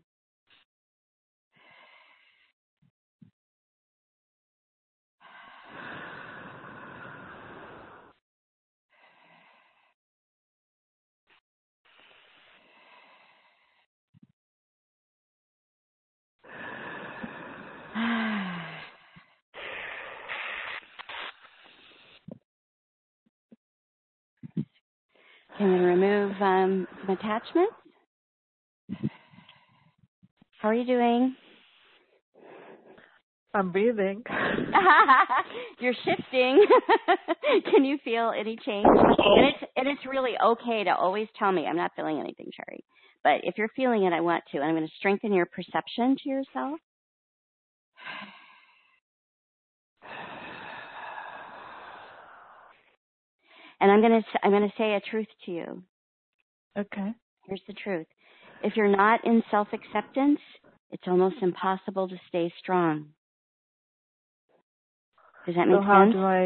I'm going to remove some attachments. How are you doing? I'm breathing. You're shifting. Can you feel any change? And it's really okay to always tell me. I'm not feeling anything, Sherry. But if you're feeling it, I want to. And I'm going to strengthen your perception to yourself. And I'm going to say a truth to you. Okay. Here's the truth. If you're not in self-acceptance, it's almost impossible to stay strong. Does that make sense?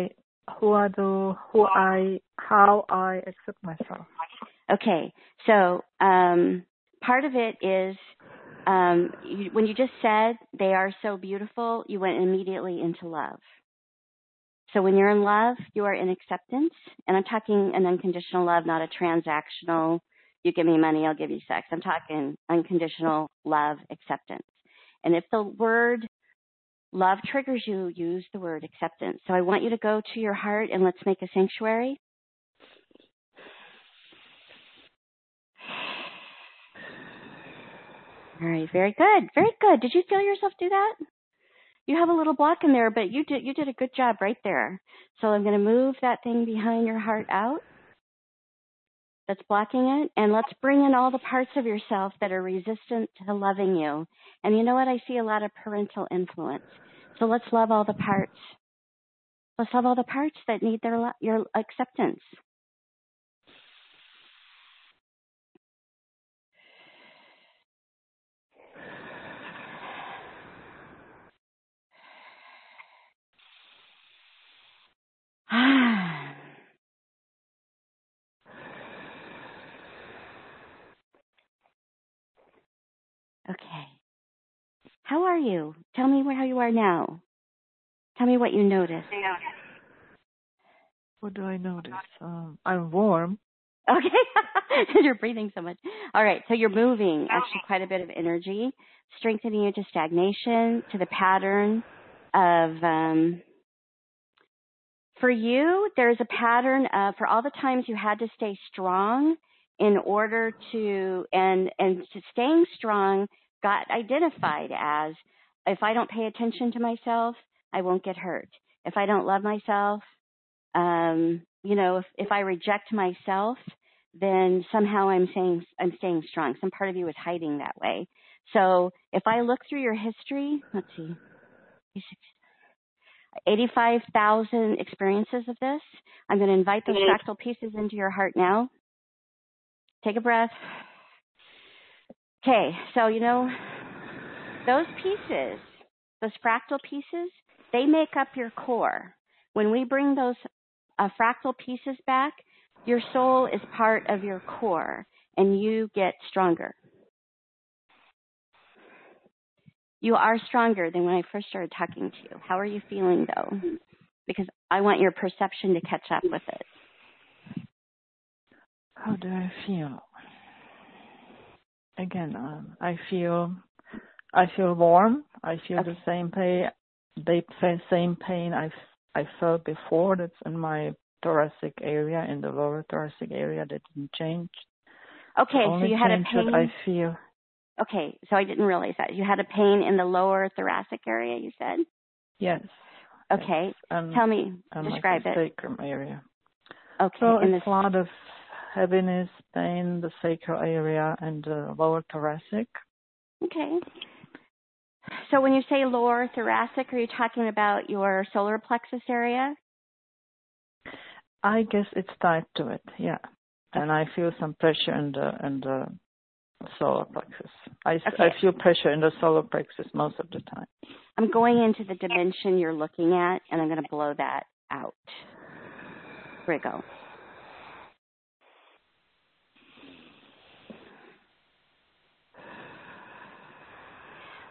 How I accept myself? Okay. So part of it is when you just said they are so beautiful, you went immediately into love. So when you're in love, you are in acceptance. And I'm talking an unconditional love, not a transactional, you give me money, I'll give you sex. I'm talking unconditional love, acceptance. And if the word love triggers you, use the word acceptance. So I want you to go to your heart and let's make a sanctuary. All right, very good. Very good. Did you feel yourself do that? You have a little block in there, but you did a good job right there. So I'm going to move that thing behind your heart out that's blocking it, and let's bring in all the parts of yourself that are resistant to loving you. And you know what? I see a lot of parental influence. So let's love all the parts. Let's love all the parts that need your acceptance. Okay. How are you? Tell me how you are now. Tell me what you notice. What do I notice? I'm warm. Okay. You're breathing so much. All right. So you're moving actually quite a bit of energy, strengthening you to stagnation, to the pattern of, for you, there's a pattern of, for all the times you had to stay strong in order to, and to staying strong got identified as, if I don't pay attention to myself, I won't get hurt. If I don't love myself, if I reject myself, then somehow I'm staying strong. Some part of you is hiding that way. So if I look through your history, let's see, 85,000 experiences of this. I'm going to invite those fractal pieces into your heart now. Take a breath. Okay, so those pieces, those fractal pieces, they make up your core. When we bring those fractal pieces back, your soul is part of your core, and you get stronger. You are stronger than when I first started talking to you. How are you feeling, though? Because I want your perception to catch up with it. How do I feel? Again, I feel warm. I feel the same pain. Same pain I felt before. That's in my thoracic area, in the lower thoracic area. That didn't change. Okay, so you had a pain. I feel. Okay, so I didn't realize that. You had a pain in the lower thoracic area, you said? Yes. Okay, tell me, describe it. The sacrum area. Okay. So it's a lot of heaviness, pain, the sacral area and the lower thoracic. Okay. So when you say lower thoracic, are you talking about your solar plexus area? I guess it's tied to it, yeah. And I feel some pressure in the solar plexus. I feel pressure in the solar plexus most of the time. I'm going into the dimension you're looking at, and I'm going to blow that out. Here we go.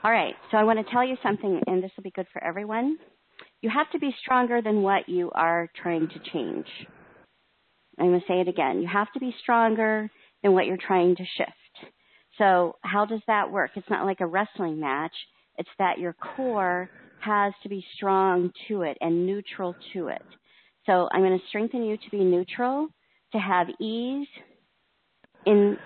All right, so I want to tell you something, and this will be good for everyone. You have to be stronger than what you are trying to change. I'm going to say it again. You have to be stronger than what you're trying to shift. So how does that work? It's not like a wrestling match. It's that your core has to be strong to it and neutral to it. So I'm going to strengthen you to be neutral, to have ease in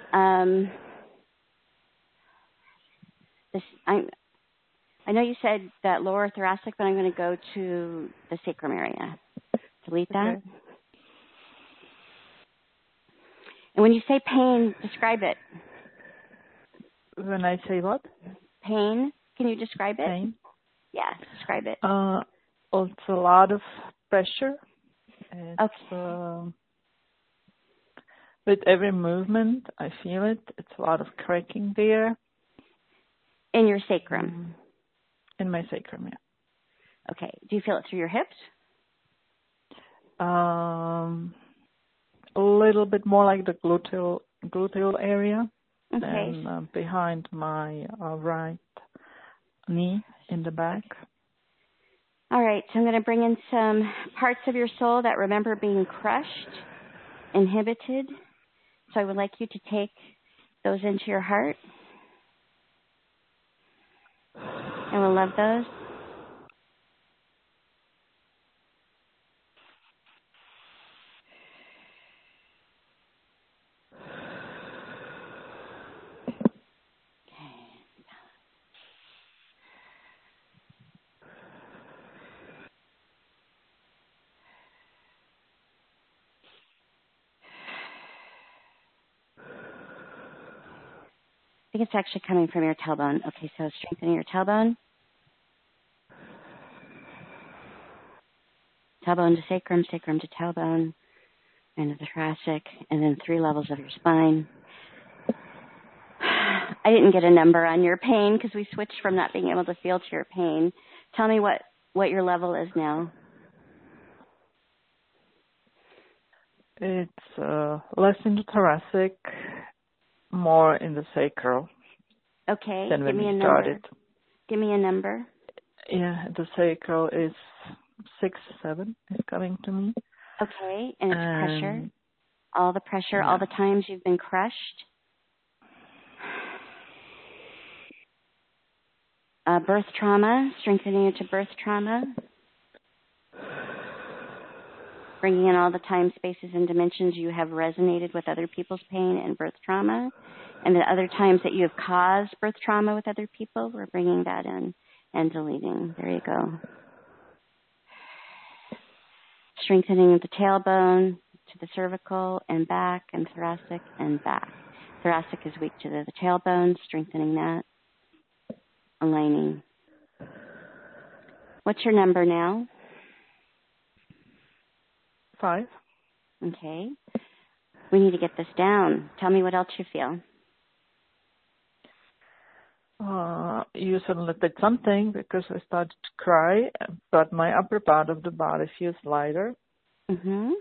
this. I know you said that lower thoracic, but I'm going to go to the sacrum area. Delete that. Okay. And when you say pain, describe it. When I say what? Pain. Can you describe it? Pain. Yeah, describe it. It's a lot of pressure. It's, Okay. With every movement, I feel it. It's a lot of cracking there. In your sacrum. In my sacrum, yeah. Okay. Do you feel it through your hips? A little bit more like the gluteal area. Okay. And behind my right knee in the back. All right. So I'm going to bring in some parts of your soul that remember being crushed, inhibited. So I would like you to take those into your heart. And we'll love those. I think it's actually coming from your tailbone. Okay, so strengthening your tailbone. Tailbone to sacrum, sacrum to tailbone, and to the thoracic, and then 3 levels of your spine. I didn't get a number on your pain because we switched from not being able to feel to your pain. Tell me what your level is now. It's less in the thoracic, more in the sacral. Okay, than give when me a we number. started. Give me a number. Yeah, the sacral is 6, 7 is coming to me. Okay, and it's pressure. All the pressure, all the times you've been crushed. Birth trauma, strengthening you to birth trauma. Bringing in all the time, spaces, and dimensions you have resonated with other people's pain and birth trauma. And the other times that you have caused birth trauma with other people, we're bringing that in and deleting. There you go. Strengthening the tailbone to the cervical and back and thoracic and back. Thoracic is weak to the tailbone, strengthening that. Aligning. What's your number now? 5. Okay. We need to get this down. Tell me what else you feel. You suddenly did something because I started to cry, but my upper part of the body feels lighter. Mm-hmm.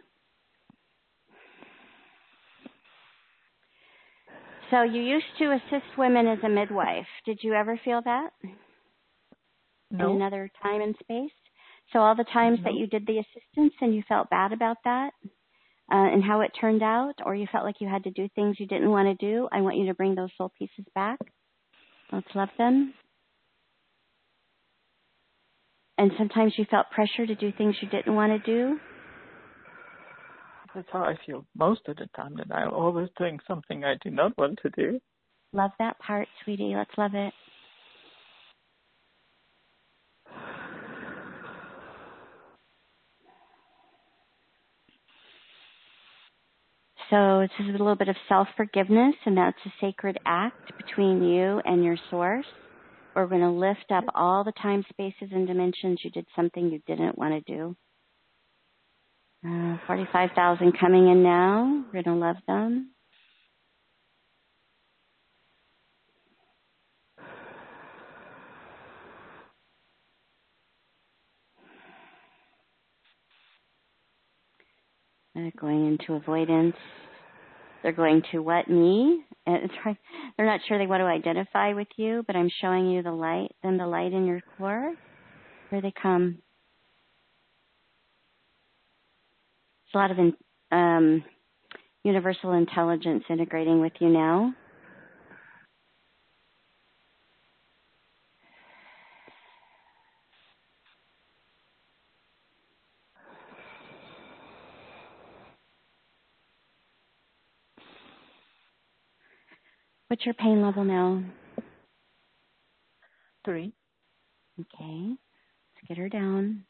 So you used to assist women as a midwife. Did you ever feel that? No. In another time and space? So all the times that you did the assistance and you felt bad about that and how it turned out, or you felt like you had to do things you didn't want to do, I want you to bring those soul pieces back. Let's love them. And sometimes you felt pressure to do things you didn't want to do. That's how I feel most of the time, that I'm always doing something I do not want to do. Love that part, sweetie. Let's love it. So this is a little bit of self-forgiveness, and that's a sacred act between you and your source. We're going to lift up all the time, spaces, and dimensions you did something you didn't want to do. 45,000 coming in now. We're going to love them. Going into avoidance. They're going to what? Me? And they're not sure they want to identify with you, but I'm showing you the light, then the light in your core. Here they come. It's a lot of universal intelligence integrating with you now. What's your pain level now? 3. Okay. Let's get her down.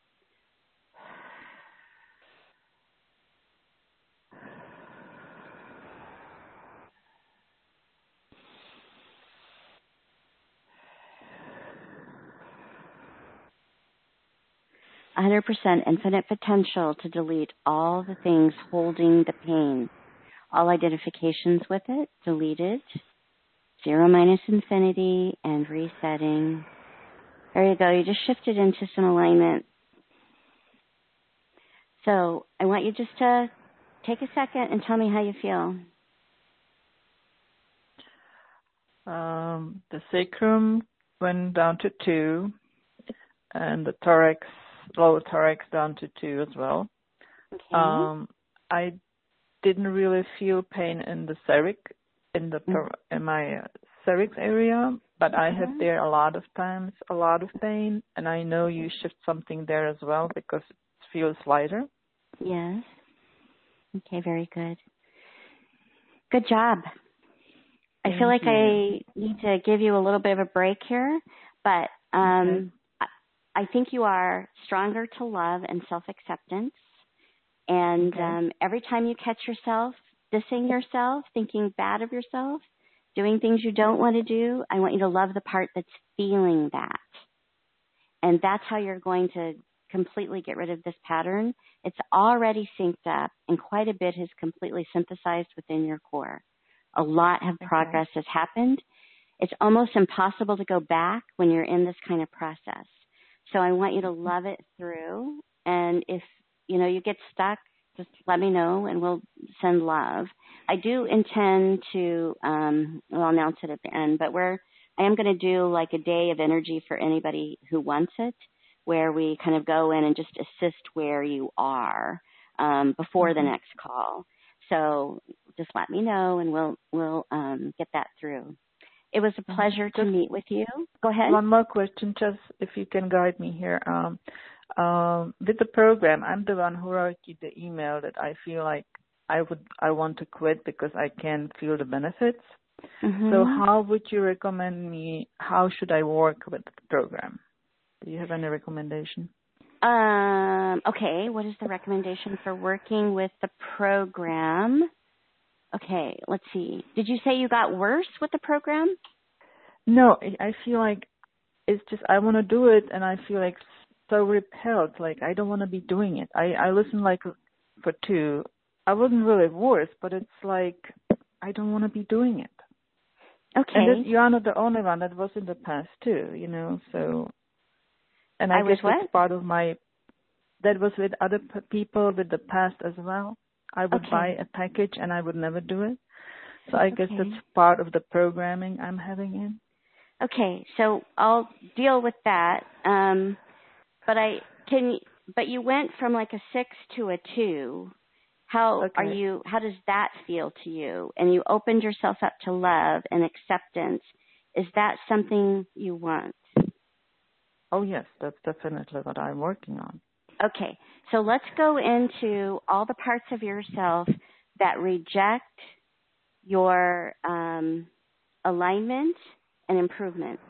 %, infinite potential to delete all the things holding the pain. All identifications with it, deleted. 0 - infinity and resetting. There you go. You just shifted into some alignment. So I want you just to take a second and tell me how you feel. The sacrum went down to 2, and the thorax, lower thorax, down to 2 as well. Okay. I didn't really feel pain in the cervix, in my cervix area, but I have there a lot of times a lot of pain, and I know you shift something there as well because it feels lighter. Yes. Okay, very good. Good job. I feel like I need to give you a little bit of a break here, but I think you are stronger to love and self-acceptance. And every time you catch yourself dissing yourself, thinking bad of yourself, doing things you don't want to do, I want you to love the part that's feeling that. And that's how you're going to completely get rid of this pattern. It's already synced up, and quite a bit has completely synthesized within your core. A lot of progress has happened. It's almost impossible to go back when you're in this kind of process. So I want you to love it through. And if, you get stuck, just let me know and we'll send love. I do intend to, I'll announce it at the end, but I am going to do like a day of energy for anybody who wants it, where we kind of go in and just assist where you are before the next call. So just let me know and we'll get that through. It was a pleasure to meet with you. Go ahead. One more question, just if you can guide me here. With the program, I'm the one who wrote you the email that I feel like I want to quit because I can feel the benefits. So how would you recommend me? How should I work with the program? Do you have any recommendation? Okay. What is the recommendation for working with the program? Okay, let's see. Did you say you got worse with the program? No, I feel like it's just I want to do it, and I feel like so repelled. Like I don't want to be doing it. I listened like for 2. I wasn't really worse, but it's like I don't want to be doing it. Okay. And you're not the only one. That was in the past too, So, and I guess that's part of my. That was with other people with the past as well. I would buy a package and I would never do it. So I guess that's part of the programming I'm having in. Okay, so I'll deal with that. But you went from like a 6 to a 2. How does that feel to you? And you opened yourself up to love and acceptance. Is that something you want? Oh yes, that's definitely what I'm working on. Okay, so let's go into all the parts of yourself that reject your alignment and improvement.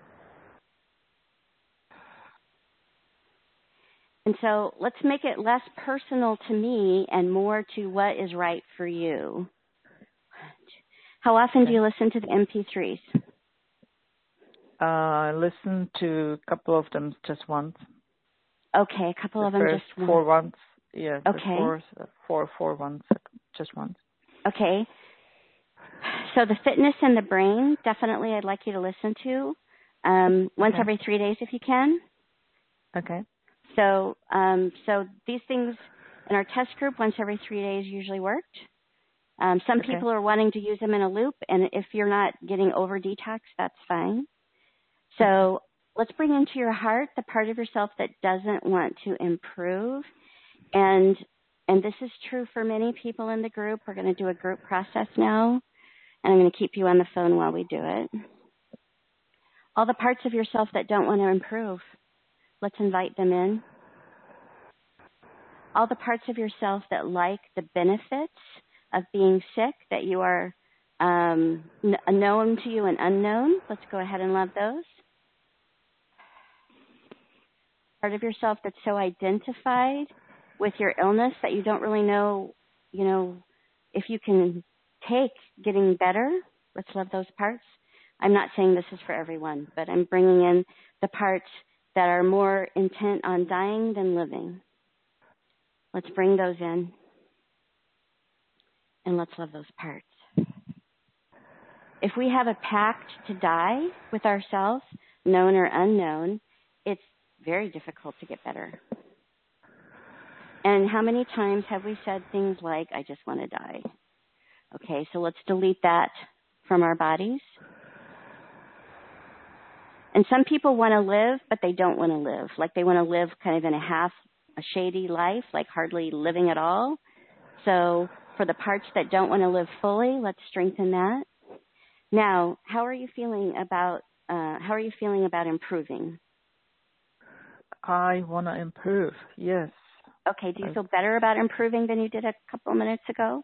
And so let's make it less personal to me and more to what is right for you. How often do you listen to the MP3s? I listen to a couple of them just once. Okay, a couple of them just once. 4 once. Yeah. Okay. Four once, just once. Okay. So the fitness and the brain, definitely I'd like you to listen to once every 3 days if you can. Okay. So these things in our test group once every 3 days usually worked. Some Okay. people are wanting to use them in a loop, and if you're not getting over detox, that's fine. So let's bring into your heart the part of yourself that doesn't want to improve. And this is true for many people in the group. We're going to do a group process now, and I'm going to keep you on the phone while we do it. All the parts of yourself that don't want to improve, let's invite them in. All the parts of yourself that like the benefits of being sick, that you are known to you and unknown, let's go ahead and love those. Part of yourself that's so identified with your illness that you don't really know, if you can take getting better, let's love those parts. I'm not saying this is for everyone, but I'm bringing in the parts that are more intent on dying than living. Let's bring those in, and let's love those parts. If we have a pact to die with ourselves, known or unknown, it's very difficult to get better. And how many times have we said things like, I just want to die? Okay, so let's delete that from our bodies. And some people want to live, but they don't want to live. Like they want to live kind of in a shady life, like hardly living at all. So for the parts that don't want to live fully, let's strengthen that. Now, how are you feeling about improving? I want to improve, yes. Okay, do you feel better about improving than you did a couple of minutes ago?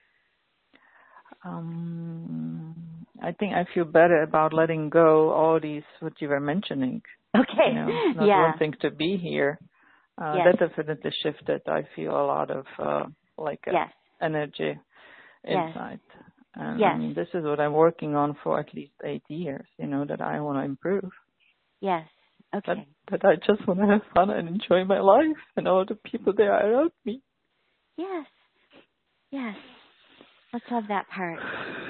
I think I feel better about letting go all these, what you were mentioning. Okay, not wanting to be here. Yes. That definitely shifted. I feel a lot of Yes. energy Yes. inside. And Yes. I mean, this is what I'm working on for at least 8 years, that I want to improve. Yes. Okay. But I just want to have fun and enjoy my life and all the people there around me. Yes. Yes. Let's love that part.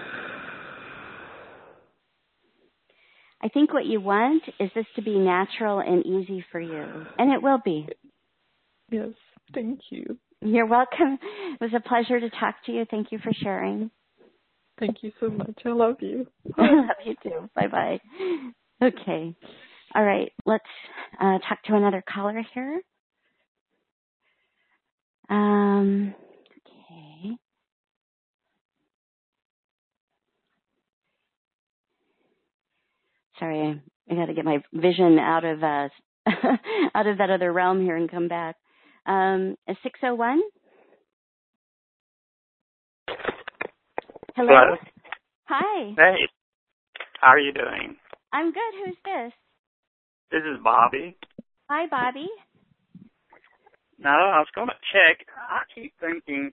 I think what you want is this to be natural and easy for you. And it will be. Yes. Thank you. You're welcome. It was a pleasure to talk to you. Thank you for sharing. Thank you so much. I love you. I love you too. Bye-bye. Okay. All right. Let's talk to another caller here. Okay. Sorry, I got to get my vision out of out of that other realm here and come back. 601. Hello. Hi. Hey, how are you doing? I'm good. Who's this? This is Bobby. Hi, Bobby. No, I was going to check. I keep thinking,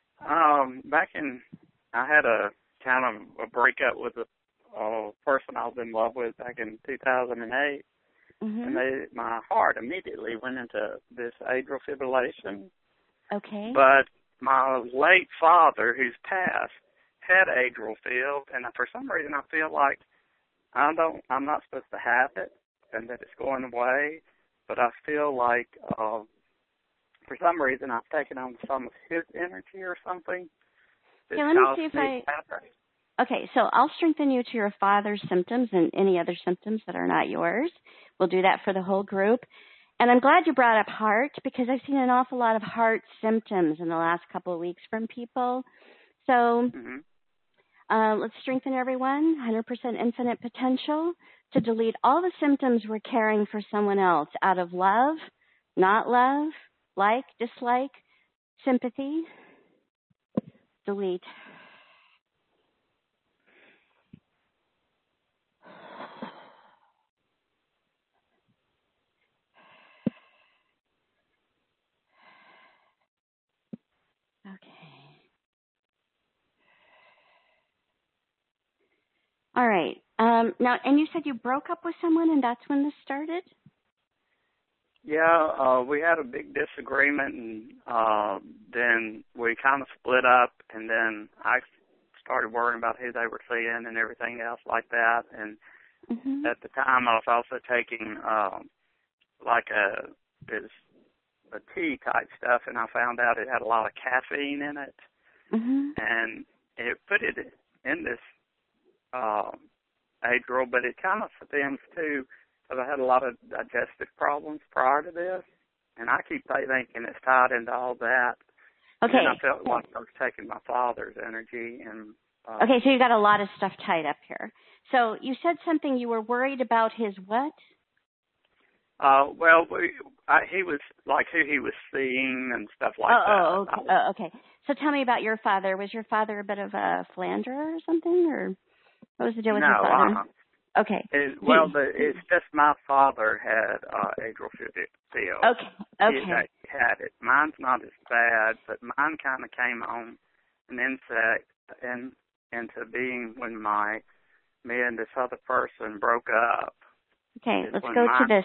I had a kind of a breakup with a person I was in love with back in 2008, and my heart immediately went into this atrial fibrillation. Okay. But my late father, who's passed, had atrial fib, and for some reason I feel like I'm not supposed to have it, and that it's going away. But I feel like for some reason I've taken on some of his energy or something. Okay, let me see if Okay, so I'll strengthen you to your father's symptoms and any other symptoms that are not yours. We'll do that for the whole group. And I'm glad you brought up heart because I've seen an awful lot of heart symptoms in the last couple of weeks from people. So let's strengthen everyone, 100% infinite potential to delete all the symptoms we're carrying for someone else out of love, not love, like, dislike, sympathy. Delete. Okay. All right. Now, and you said you broke up with someone, and that's when this started? Yeah, we had a big disagreement, and then we kind of split up, and then I started worrying about who they were seeing and everything else like that. And at the time, I was also taking a tea type stuff, and I found out it had a lot of caffeine in it. And it put it in this age group, but it kind of stems too, because I had a lot of digestive problems prior to this, and I keep thinking it's tied into all that. Okay. And I felt like I was taking my father's energy. And okay, so you got a lot of stuff tied up here. So you said something, you were worried about his what? Well, he was like who he was seeing and stuff like that. Okay. Okay. So tell me about your father. Was your father a bit of a philanderer or something, or what was the deal with your father? Okay. It's just my father had atrial field. Okay. He had it. Mine's not as bad, but mine kind of came on an insect and into being when me and this other person broke up. Okay, let's go to this.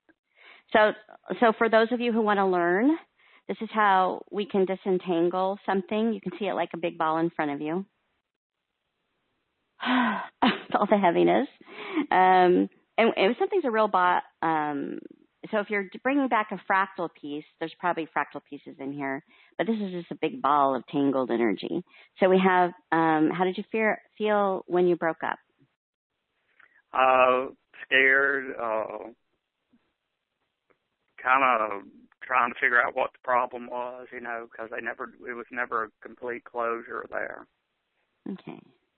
So for those of you who want to learn, this is how we can disentangle something. You can see it like a big ball in front of you. All the heaviness. And if something's a real ball, so if you're bringing back a fractal piece, there's probably fractal pieces in here, but this is just a big ball of tangled energy. So we have, how did you feel when you broke up? Scared, kind of trying to figure out what the problem was, because it was never a complete closure there. Okay.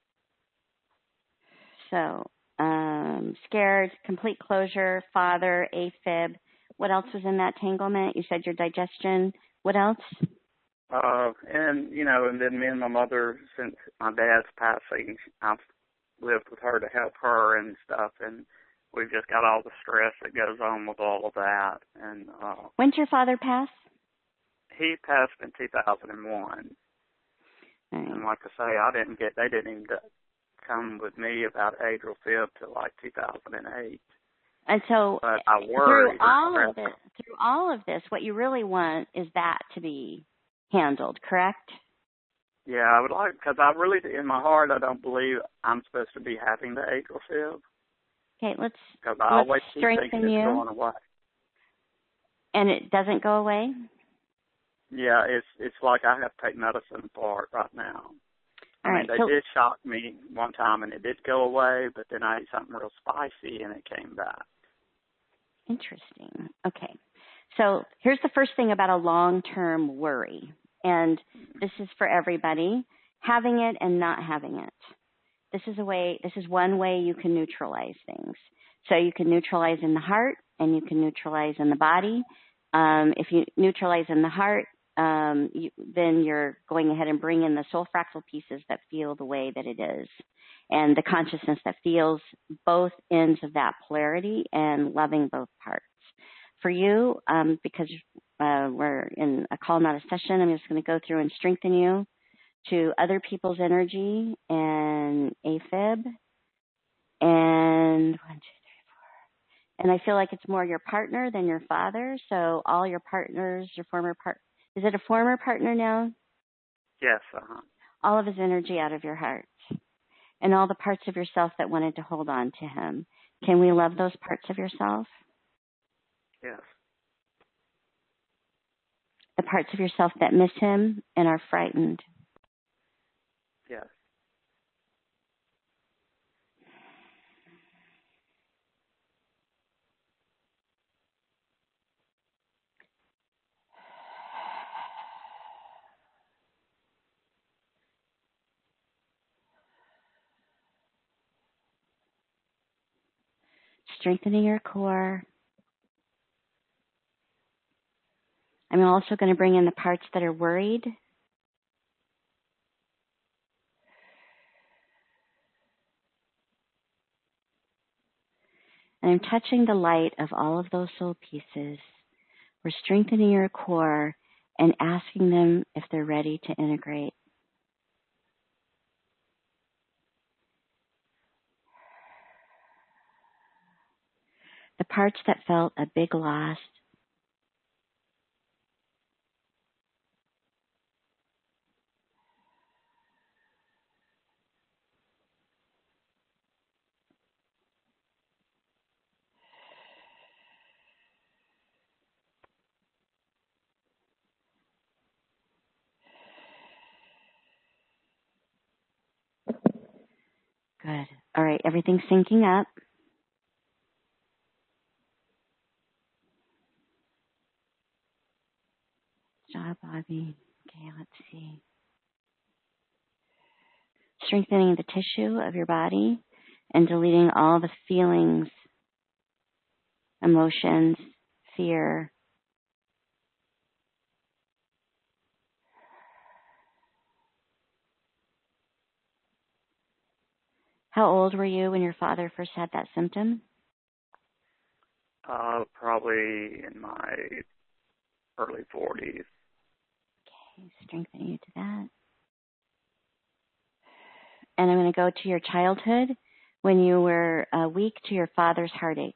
So, scared, complete closure, father, AFib. What else was in that tanglement? You said your digestion. What else? And then me and my mother, since my dad's passing, I've lived with her to help her and stuff, and we've just got all the stress that goes on with all of that. And when did your father pass? He passed in 2001. Right. And like I say, they didn't even come with me about atrial fib till like 2008. And so but I worried through all of this, what you really want is that to be handled, correct? Yeah, I would like, because I really, in my heart, I don't believe I'm supposed to be having the atrial fib. Okay, let's always strengthen keep thinking you. it's going away. And it doesn't go away? Yeah, it's like I have to take medicine for it right now. They did shock me one time, and it did go away, but then I ate something real spicy, and it came back. Interesting. Okay. So here's the first thing about a long-term worry, and this is for everybody, having it and not having it. This is one way you can neutralize things. So you can neutralize in the heart, and you can neutralize in the body. If you neutralize in the heart, then you're going ahead and bring in the soul fractal pieces that feel the way that it is, and the consciousness that feels both ends of that polarity and loving both parts. For you, because we're in a call, not a session, I'm just going to go through and strengthen you to other people's energy and AFib, and 1, 2, 3, 4. And I feel like it's more your partner than your father, so all your partners, your former partner. Is it a former partner now? Yes. All of his energy out of your heart and all the parts of yourself that wanted to hold on to him. Can we love those parts of yourself? Yes. The parts of yourself that miss him and are frightened. Yes. Strengthening your core. I'm also going to bring in the parts that are worried. And I'm touching the light of all of those soul pieces. We're strengthening your core and asking them if they're ready to integrate. The parts that felt a big loss. Good. All right, everything's syncing up. Good job, Bobby. Okay, let's see. Strengthening the tissue of your body and deleting all the feelings, emotions, fear. How old were you when your father first had that symptom? Probably in my early 40s. Okay, strengthening you to that. And I'm going to go to your childhood when you were weak to your father's heartaches.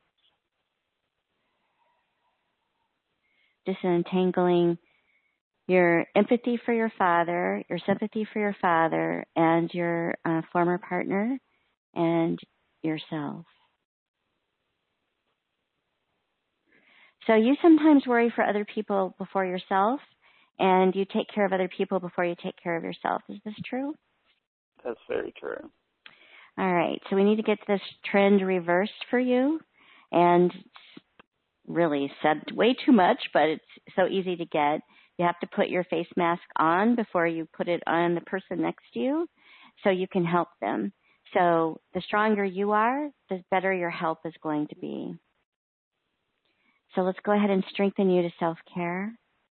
Disentangling your empathy for your father, your sympathy for your father, and your former partner, and yourself. So you sometimes worry for other people before yourself, and you take care of other people before you take care of yourself. Is this true? That's very true. All right. So we need to get this trend reversed for you. And it's really said way too much, but it's so easy to get. You have to put your face mask on before you put it on the person next to you so you can help them. So the stronger you are, the better your help is going to be. So let's go ahead and strengthen you to self-care.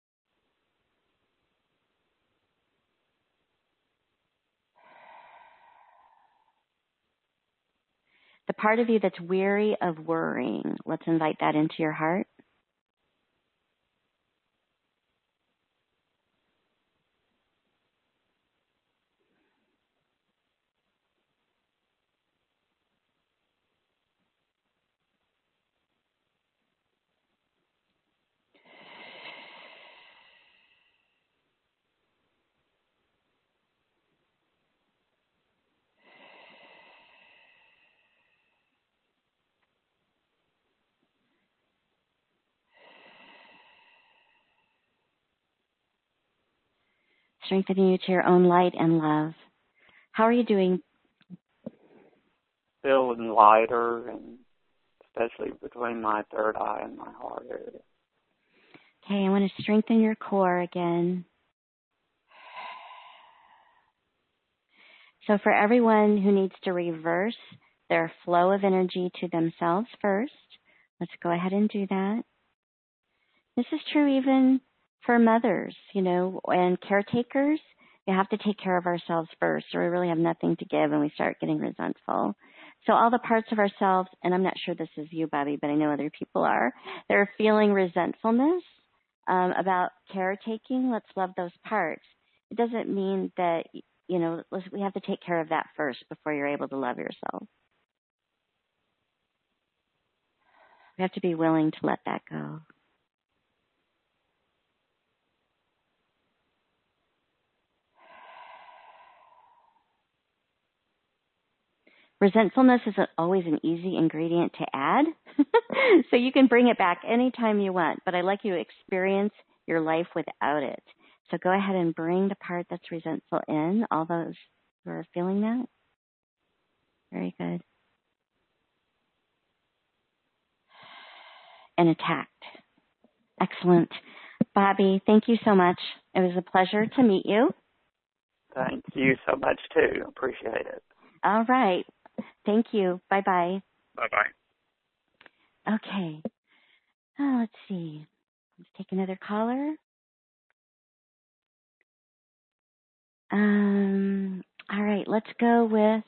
The part of you that's weary of worrying, let's invite that into your heart. Strengthening you to your own light and love. How are you doing? Feeling lighter, and especially between my third eye and my heart area. Okay, I want to strengthen your core again. So for everyone who needs to reverse their flow of energy to themselves first, let's go ahead and do that. This is true even for mothers, and caretakers. We have to take care of ourselves first, or we really have nothing to give and we start getting resentful. So all the parts of ourselves, and I'm not sure this is you, Bobby, but I know other people are, they're feeling resentfulness about caretaking. Let's love those parts. It doesn't mean that, we have to take care of that first before you're able to love yourself. We have to be willing to let that go. Resentfulness isn't always an easy ingredient to add, so you can bring it back anytime you want, but I'd like you to experience your life without it. So go ahead and bring the part that's resentful in, all those who are feeling that. Very good. And attacked. Excellent. Bobby, thank you so much. It was a pleasure to meet you. Thank you so much, too. Appreciate it. All right. Thank you. Bye-bye. Bye-bye. Okay. Let's see. Let's take another caller. All right. Let's go with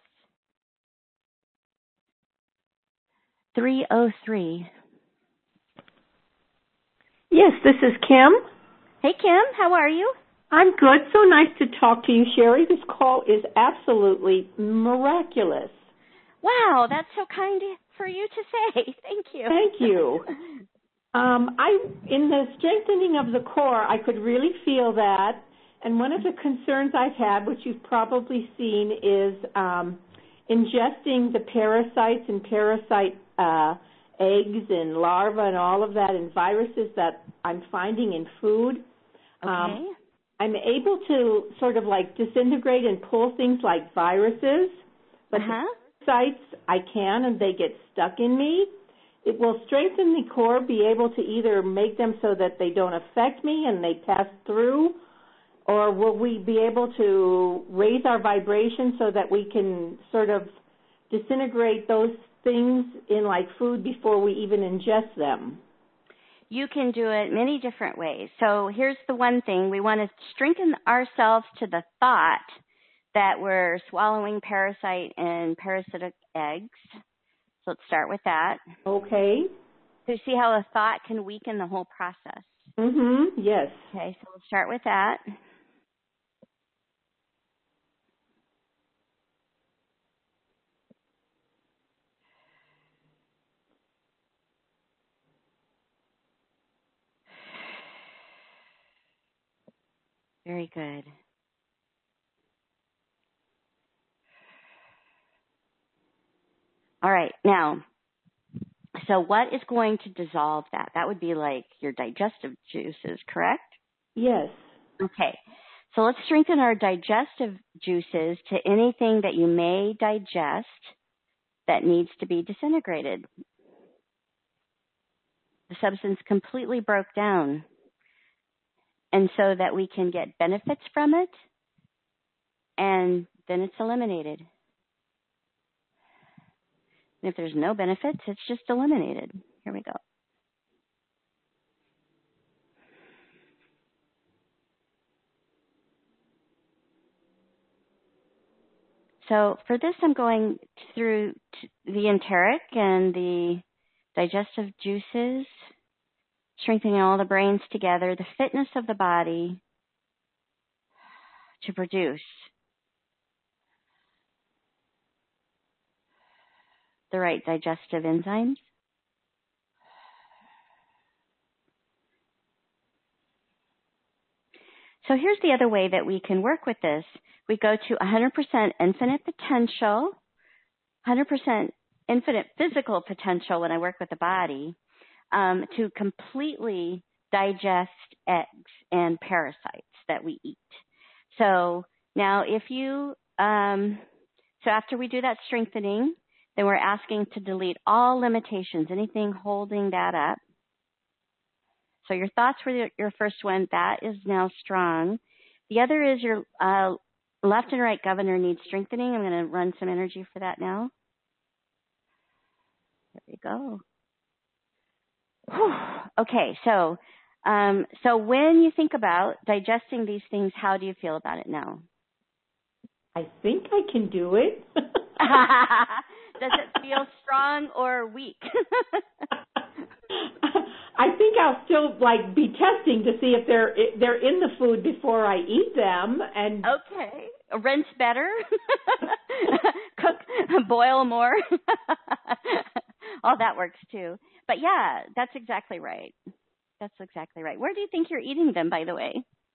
303. Yes, this is Kim. Hey, Kim. How are you? I'm good. So nice to talk to you, Sherry. This call is absolutely miraculous. Wow, that's so kind for you to say. Thank you. Thank you. In the strengthening of the core, I could really feel that. And one of the concerns I've had, which you've probably seen, is ingesting the parasites and parasite eggs and larvae and all of that and viruses that I'm finding in food. Okay. I'm able to sort of like disintegrate and pull things like viruses, but the parasites I can, and they get stuck in me. It will strengthen the core, be able to either make them so that they don't affect me and they pass through, or will we be able to raise our vibration so that we can sort of disintegrate those things in like food before we even ingest them? You can do it many different ways. So here's the one thing. We want to strengthen ourselves to the thought that we're swallowing parasite and parasitic eggs. So let's start with that. Okay. To see how a thought can weaken the whole process. Yes. Okay, so we'll start with that. Very good. All right, now, so what is going to dissolve that? That would be like your digestive juices, correct? Yes. Okay, so let's strengthen our digestive juices to anything that you may digest that needs to be disintegrated. The substance completely broke down, and so that we can get benefits from it, and then it's eliminated. And if there's no benefits, it's just eliminated. Here we go. So for this, I'm going through the enteric and the digestive juices, strengthening all the brains together, the fitness of the body to produce the right digestive enzymes. So here's the other way that we can work with this. We go to 100% infinite potential, 100% infinite physical potential when I work with the body, to completely digest eggs and parasites that we eat. So now if you, so after we do that strengthening, then we're asking to delete all limitations, anything holding that up. So your thoughts were your first one. That is now strong. The other is your left and right governor needs strengthening. I'm going to run some energy for that now. There we go. Whew. Okay, so when you think about digesting these things, how do you feel about it now? I think I can do it. Does it feel strong or weak? I think I'll still be testing to see if they're in the food before I eat them. And okay, rinse better, cook, boil more. All that works too. But yeah, that's exactly right. That's exactly right. Where do you think you're eating them, by the way?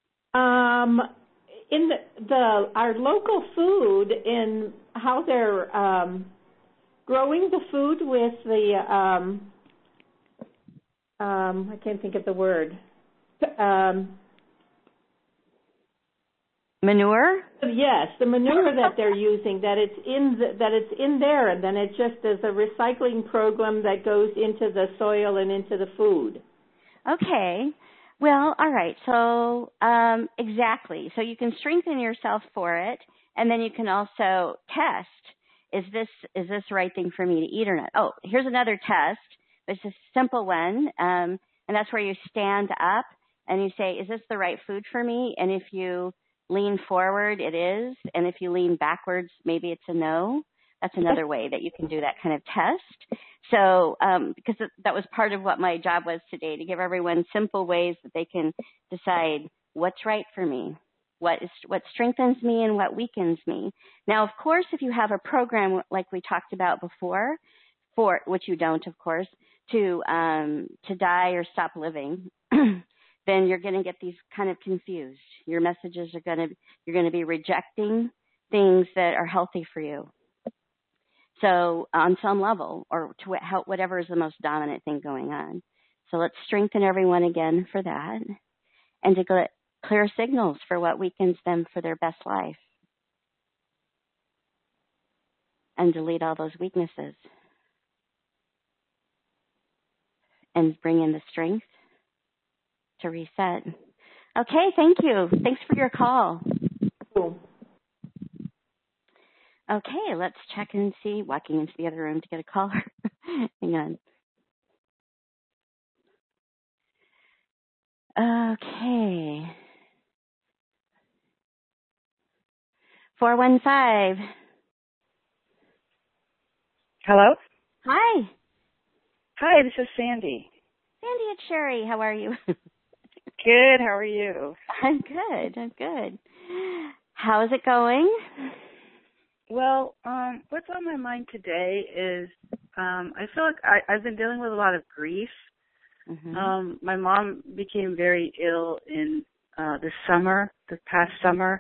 In our local food, in how they're growing the food with the I can't think of the word. Manure? Yes, the manure that they're using, that it's in there, and then it just is a recycling program that goes into the soil and into the food. Okay. Well, all right. So exactly. So you can strengthen yourself for it, and then you can also test: is this the right thing for me to eat or not? Oh, here's another test. It's a simple one, and that's where you stand up and you say, "Is this the right food for me?" And if you lean forward, it is, and if you lean backwards, maybe it's a no. That's another way that you can do that kind of test. So, because that was part of what my job was today, to give everyone simple ways that they can decide what's right for me, what strengthens me and what weakens me. Now, of course, if you have a program like we talked about before, for which you don't, of course, to die or stop living, then you're going to get these kind of confused. Your messages you're going to be rejecting things that are healthy for you. So on some level, or to help whatever is the most dominant thing going on. So let's strengthen everyone again for that, and to get clear signals for what weakens them for their best life. and delete all those weaknesses and bring in the strength to reset. Okay, thank you. Thanks for your call. Cool. Okay, let's check and see. Walking into the other room to get a caller. Hang on. Okay. 415. Hello? Hi. Hi, this is Sandy. Sandy, it's Sherry. How are you? Good, how are you? I'm good. How's it going? Well, what's on my mind today is I feel like I've been dealing with a lot of grief. Mm-hmm. My mom became very ill in this past summer.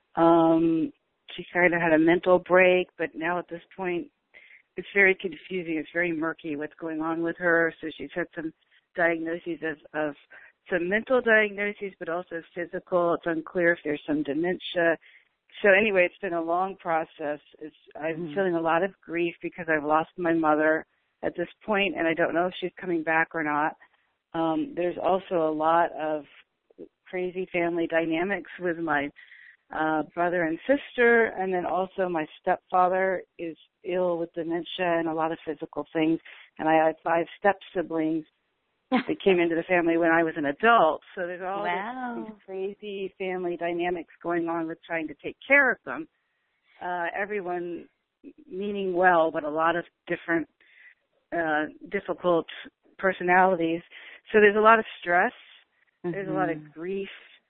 She kind of had a mental break, but now at this point it's very confusing. It's very murky what's going on with her. So she's had some diagnoses of some mental diagnoses, but also physical. It's unclear if there's some dementia. So anyway, it's been a long process. I'm feeling a lot of grief because I've lost my mother at this point, and I don't know if she's coming back or not. There's also a lot of crazy family dynamics with my brother and sister, and then also my stepfather is ill with dementia and a lot of physical things, and I had 5 step-siblings that came into the family when I was an adult. So there's all these crazy family dynamics going on with trying to take care of them. Everyone meaning well, but a lot of different difficult personalities. So there's a lot of stress. There's a lot of grief.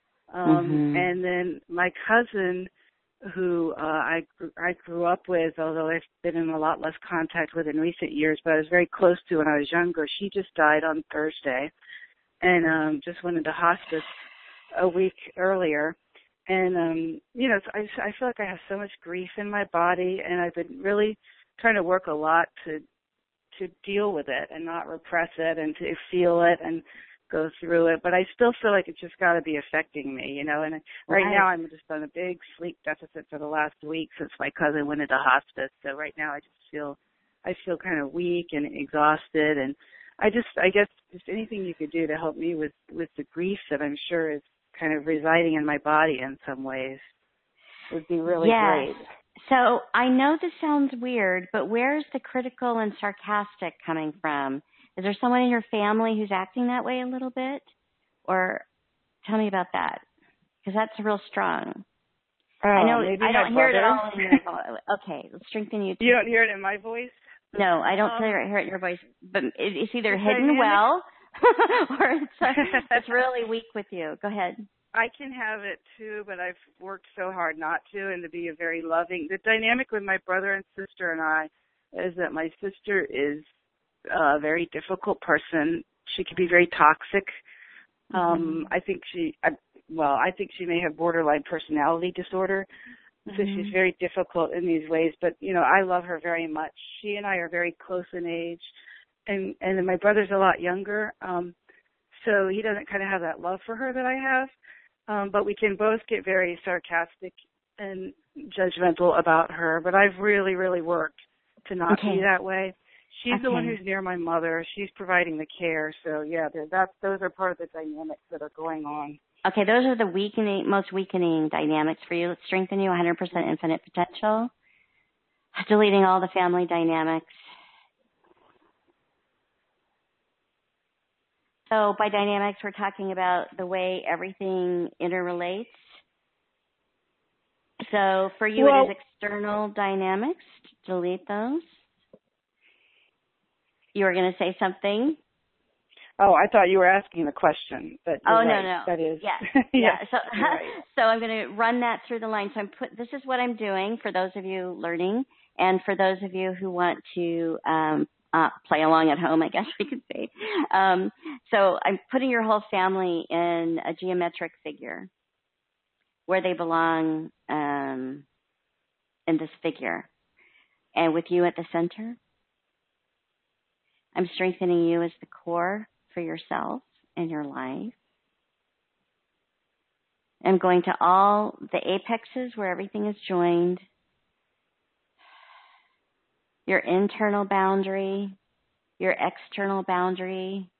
And then my cousin, who I grew up with, although I've been in a lot less contact with in recent years, but I was very close to when I was younger. She just died on Thursday and just went into hospice a week earlier. And, I feel like I have so much grief in my body, and I've been really trying to work a lot to deal with it and not repress it and to feel it and go through it, but I still feel like it's just got to be affecting me, and right now I'm just on a big sleep deficit for the last week since my cousin went into hospice. So right now I feel kind of weak and exhausted, and I guess just anything you could do to help me with the grief that I'm sure is kind of residing in my body in some ways would be really great. So I know this sounds weird, but where's the critical and sarcastic coming from? Is there someone in your family who's acting that way a little bit? Or tell me about that, because that's real strong. I know I don't hear it at all in your voice. Okay, let's strengthen you. You don't hear it in my voice? No, I don't hear it in your voice. But it's either hidden well or it's really weak with you. Go ahead. I can have it too, but I've worked so hard not to, and to be a very loving. The dynamic with my brother and sister and I is that my sister is a very difficult person. She can be very toxic. I think she may have borderline personality disorder. So she's very difficult in these ways. But, I love her very much. She and I are very close in age. And my brother's a lot younger. So he doesn't kind of have that love for her that I have. But we can both get very sarcastic and judgmental about her. But I've really, really worked to not be that way. She's the one who's near my mother. She's providing the care. So, those are part of the dynamics that are going on. Okay, those are the most weakening dynamics for you. Let's strengthen you 100% infinite potential. Deleting all the family dynamics. So by dynamics, we're talking about the way everything interrelates. So for you, it is external dynamics. Delete those. You were going to say something? Oh, I thought you were asking the question. But no. That is. Yeah. So I'm going to run that through the line. So this is what I'm doing for those of you learning, and for those of you who want to play along at home, I guess we could say. So I'm putting your whole family in a geometric figure where they belong in this figure, and with you at the center. I'm strengthening you as the core for yourself and your life. I'm going to all the apexes where everything is joined. your internal boundary, your external boundary.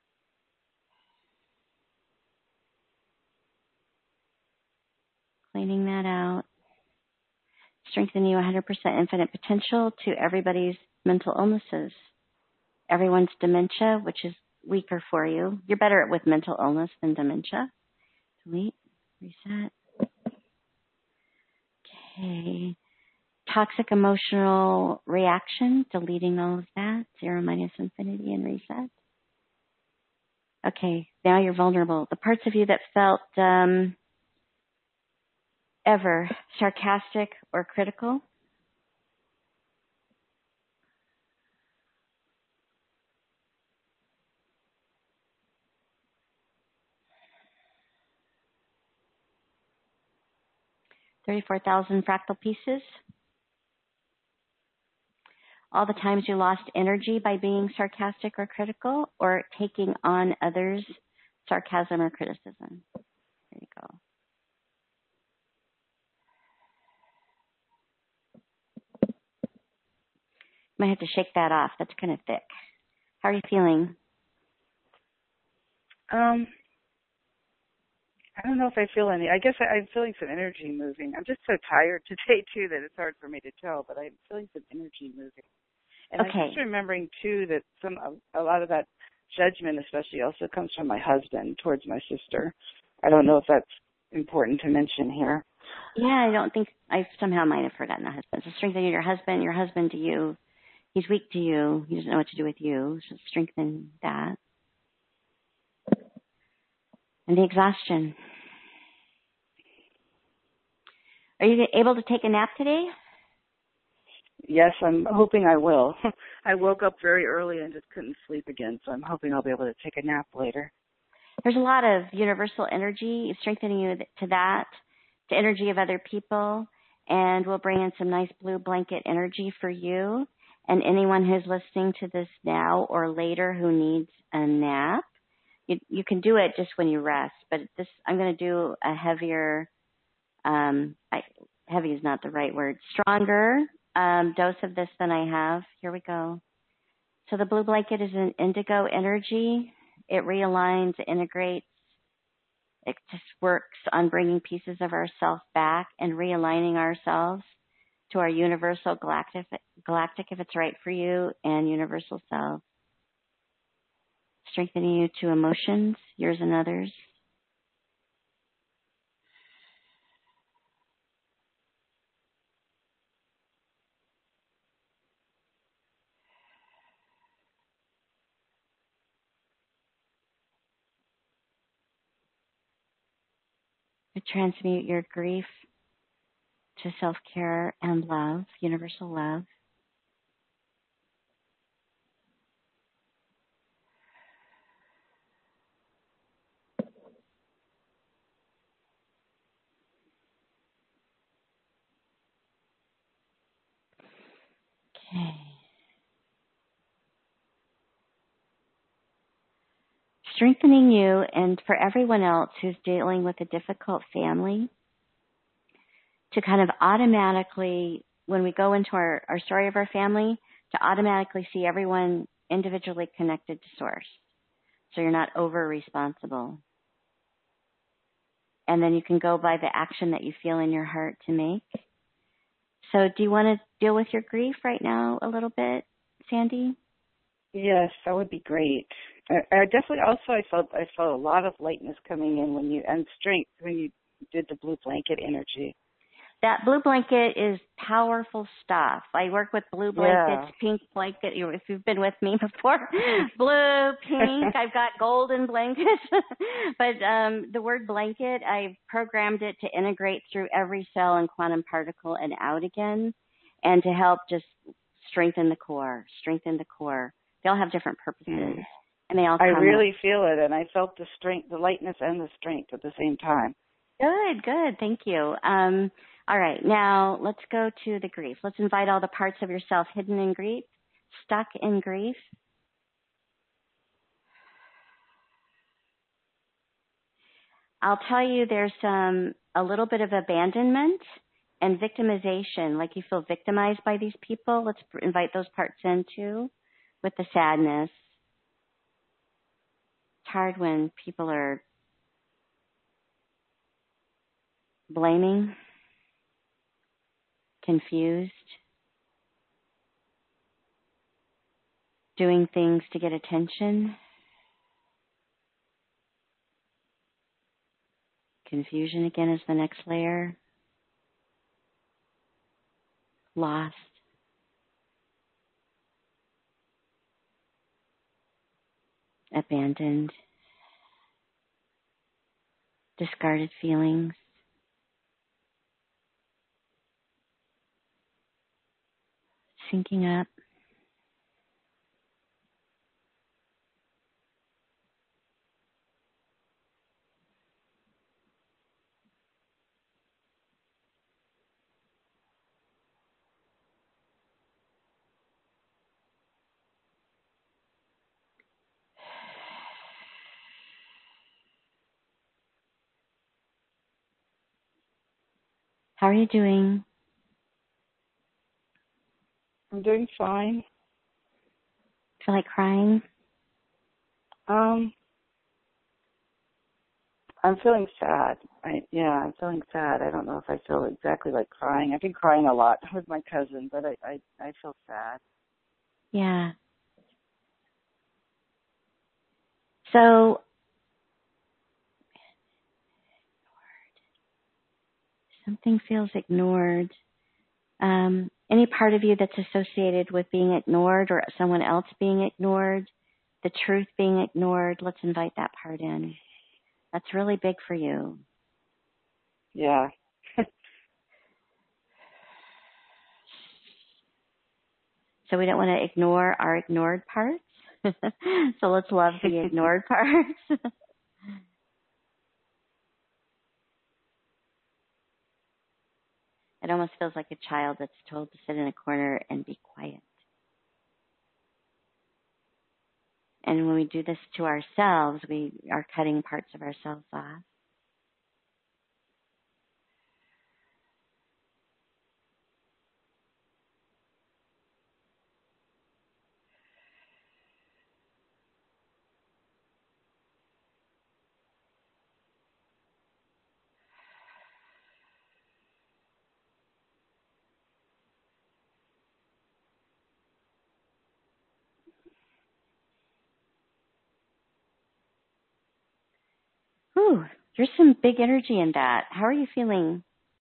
Cleaning that out. Strengthening you 100% infinite potential to everybody's mental illnesses. Everyone's dementia, which is weaker for you. You're better with mental illness than dementia. Delete, reset. Okay. Toxic emotional reaction, deleting all of that. 0 minus infinity and reset. Okay, now you're vulnerable. The parts of you that felt ever sarcastic or critical. $34,000 fractal pieces. All the times you lost energy by being sarcastic or critical or taking on others' sarcasm or criticism. There you go. Might have to shake that off. That's kind of thick. How are you feeling? I don't know if I feel any. I guess I'm feeling some energy moving. I'm just so tired today, too, that it's hard for me to tell, but I'm feeling some energy moving. And Okay. I'm just remembering, too, that a lot of that judgment especially also comes from my husband towards my sister. I don't know if that's important to mention here. Yeah, I don't think, I somehow might have forgotten the husband. So strengthen your husband to you. He's weak to you. He doesn't know what to do with you. So strengthen that. And the exhaustion. Are you able to take a nap today? Yes, I'm hoping I will. I woke up very early and just couldn't sleep again, so I'm hoping I'll be able to take a nap later. There's a lot of universal energy strengthening you to that, to energy of other people, and we'll bring in some nice blue blanket energy for you and anyone who's listening to this now or later who needs a nap. You can do it just when you rest, but I'm going to do a heavier, heavy is not the right word, stronger dose of this than I have. Here we go. So the blue blanket is an indigo energy. It realigns, integrates. It just works on bringing pieces of ourselves back and realigning ourselves to our universal galactic if it's right for you, and universal self. Strengthening you to emotions, yours and others. To transmute your grief to self-care and love, universal love. Okay. Strengthening you, and for everyone else who's dealing with a difficult family, to kind of automatically, when we go into our story of our family, to automatically see everyone individually connected to Source. So you're not over-responsible. And then you can go by the action that you feel in your heart to make. So do you want to deal with your grief right now a little bit, Sandy? Yes, that would be great. I definitely also I felt a lot of lightness coming in and strength when you did the blue blanket energy. That blue blanket is powerful stuff. I work with blue blankets, pink blanket. If you've been with me before, blue, pink. I've got golden blankets. But the word blanket, I've programmed it to integrate through every cell and quantum particle and out again, and to help just strengthen the core. They all have different purposes, and they all. I really feel it, and I felt the strength, the lightness, and the strength at the same time. Good. Thank you. All right, now let's go to the grief. Let's invite all the parts of yourself hidden in grief, stuck in grief. I'll tell you there's a little bit of abandonment And victimization, like you feel victimized by these people. Let's invite those parts in too, with the sadness. It's hard when people are blaming, confused, doing things to get attention. Confusion again is the next layer. Lost. Abandoned. Discarded feelings. Syncing up. How are you doing? I'm doing fine. Feel like crying? I'm feeling sad. I'm feeling sad. I don't know if I feel exactly like crying. I've been crying a lot with my cousin, but I feel sad. Yeah. So, something feels ignored. Any part of you that's associated with being ignored or someone else being ignored, the truth being ignored, let's invite that part in. That's really big for you. Yeah. So we don't want to ignore our ignored parts. So let's love the ignored parts. It almost feels like a child that's told to sit in a corner and be quiet. And when we do this to ourselves, we are cutting parts of ourselves off. Whew, there's some big energy in that. How are you feeling?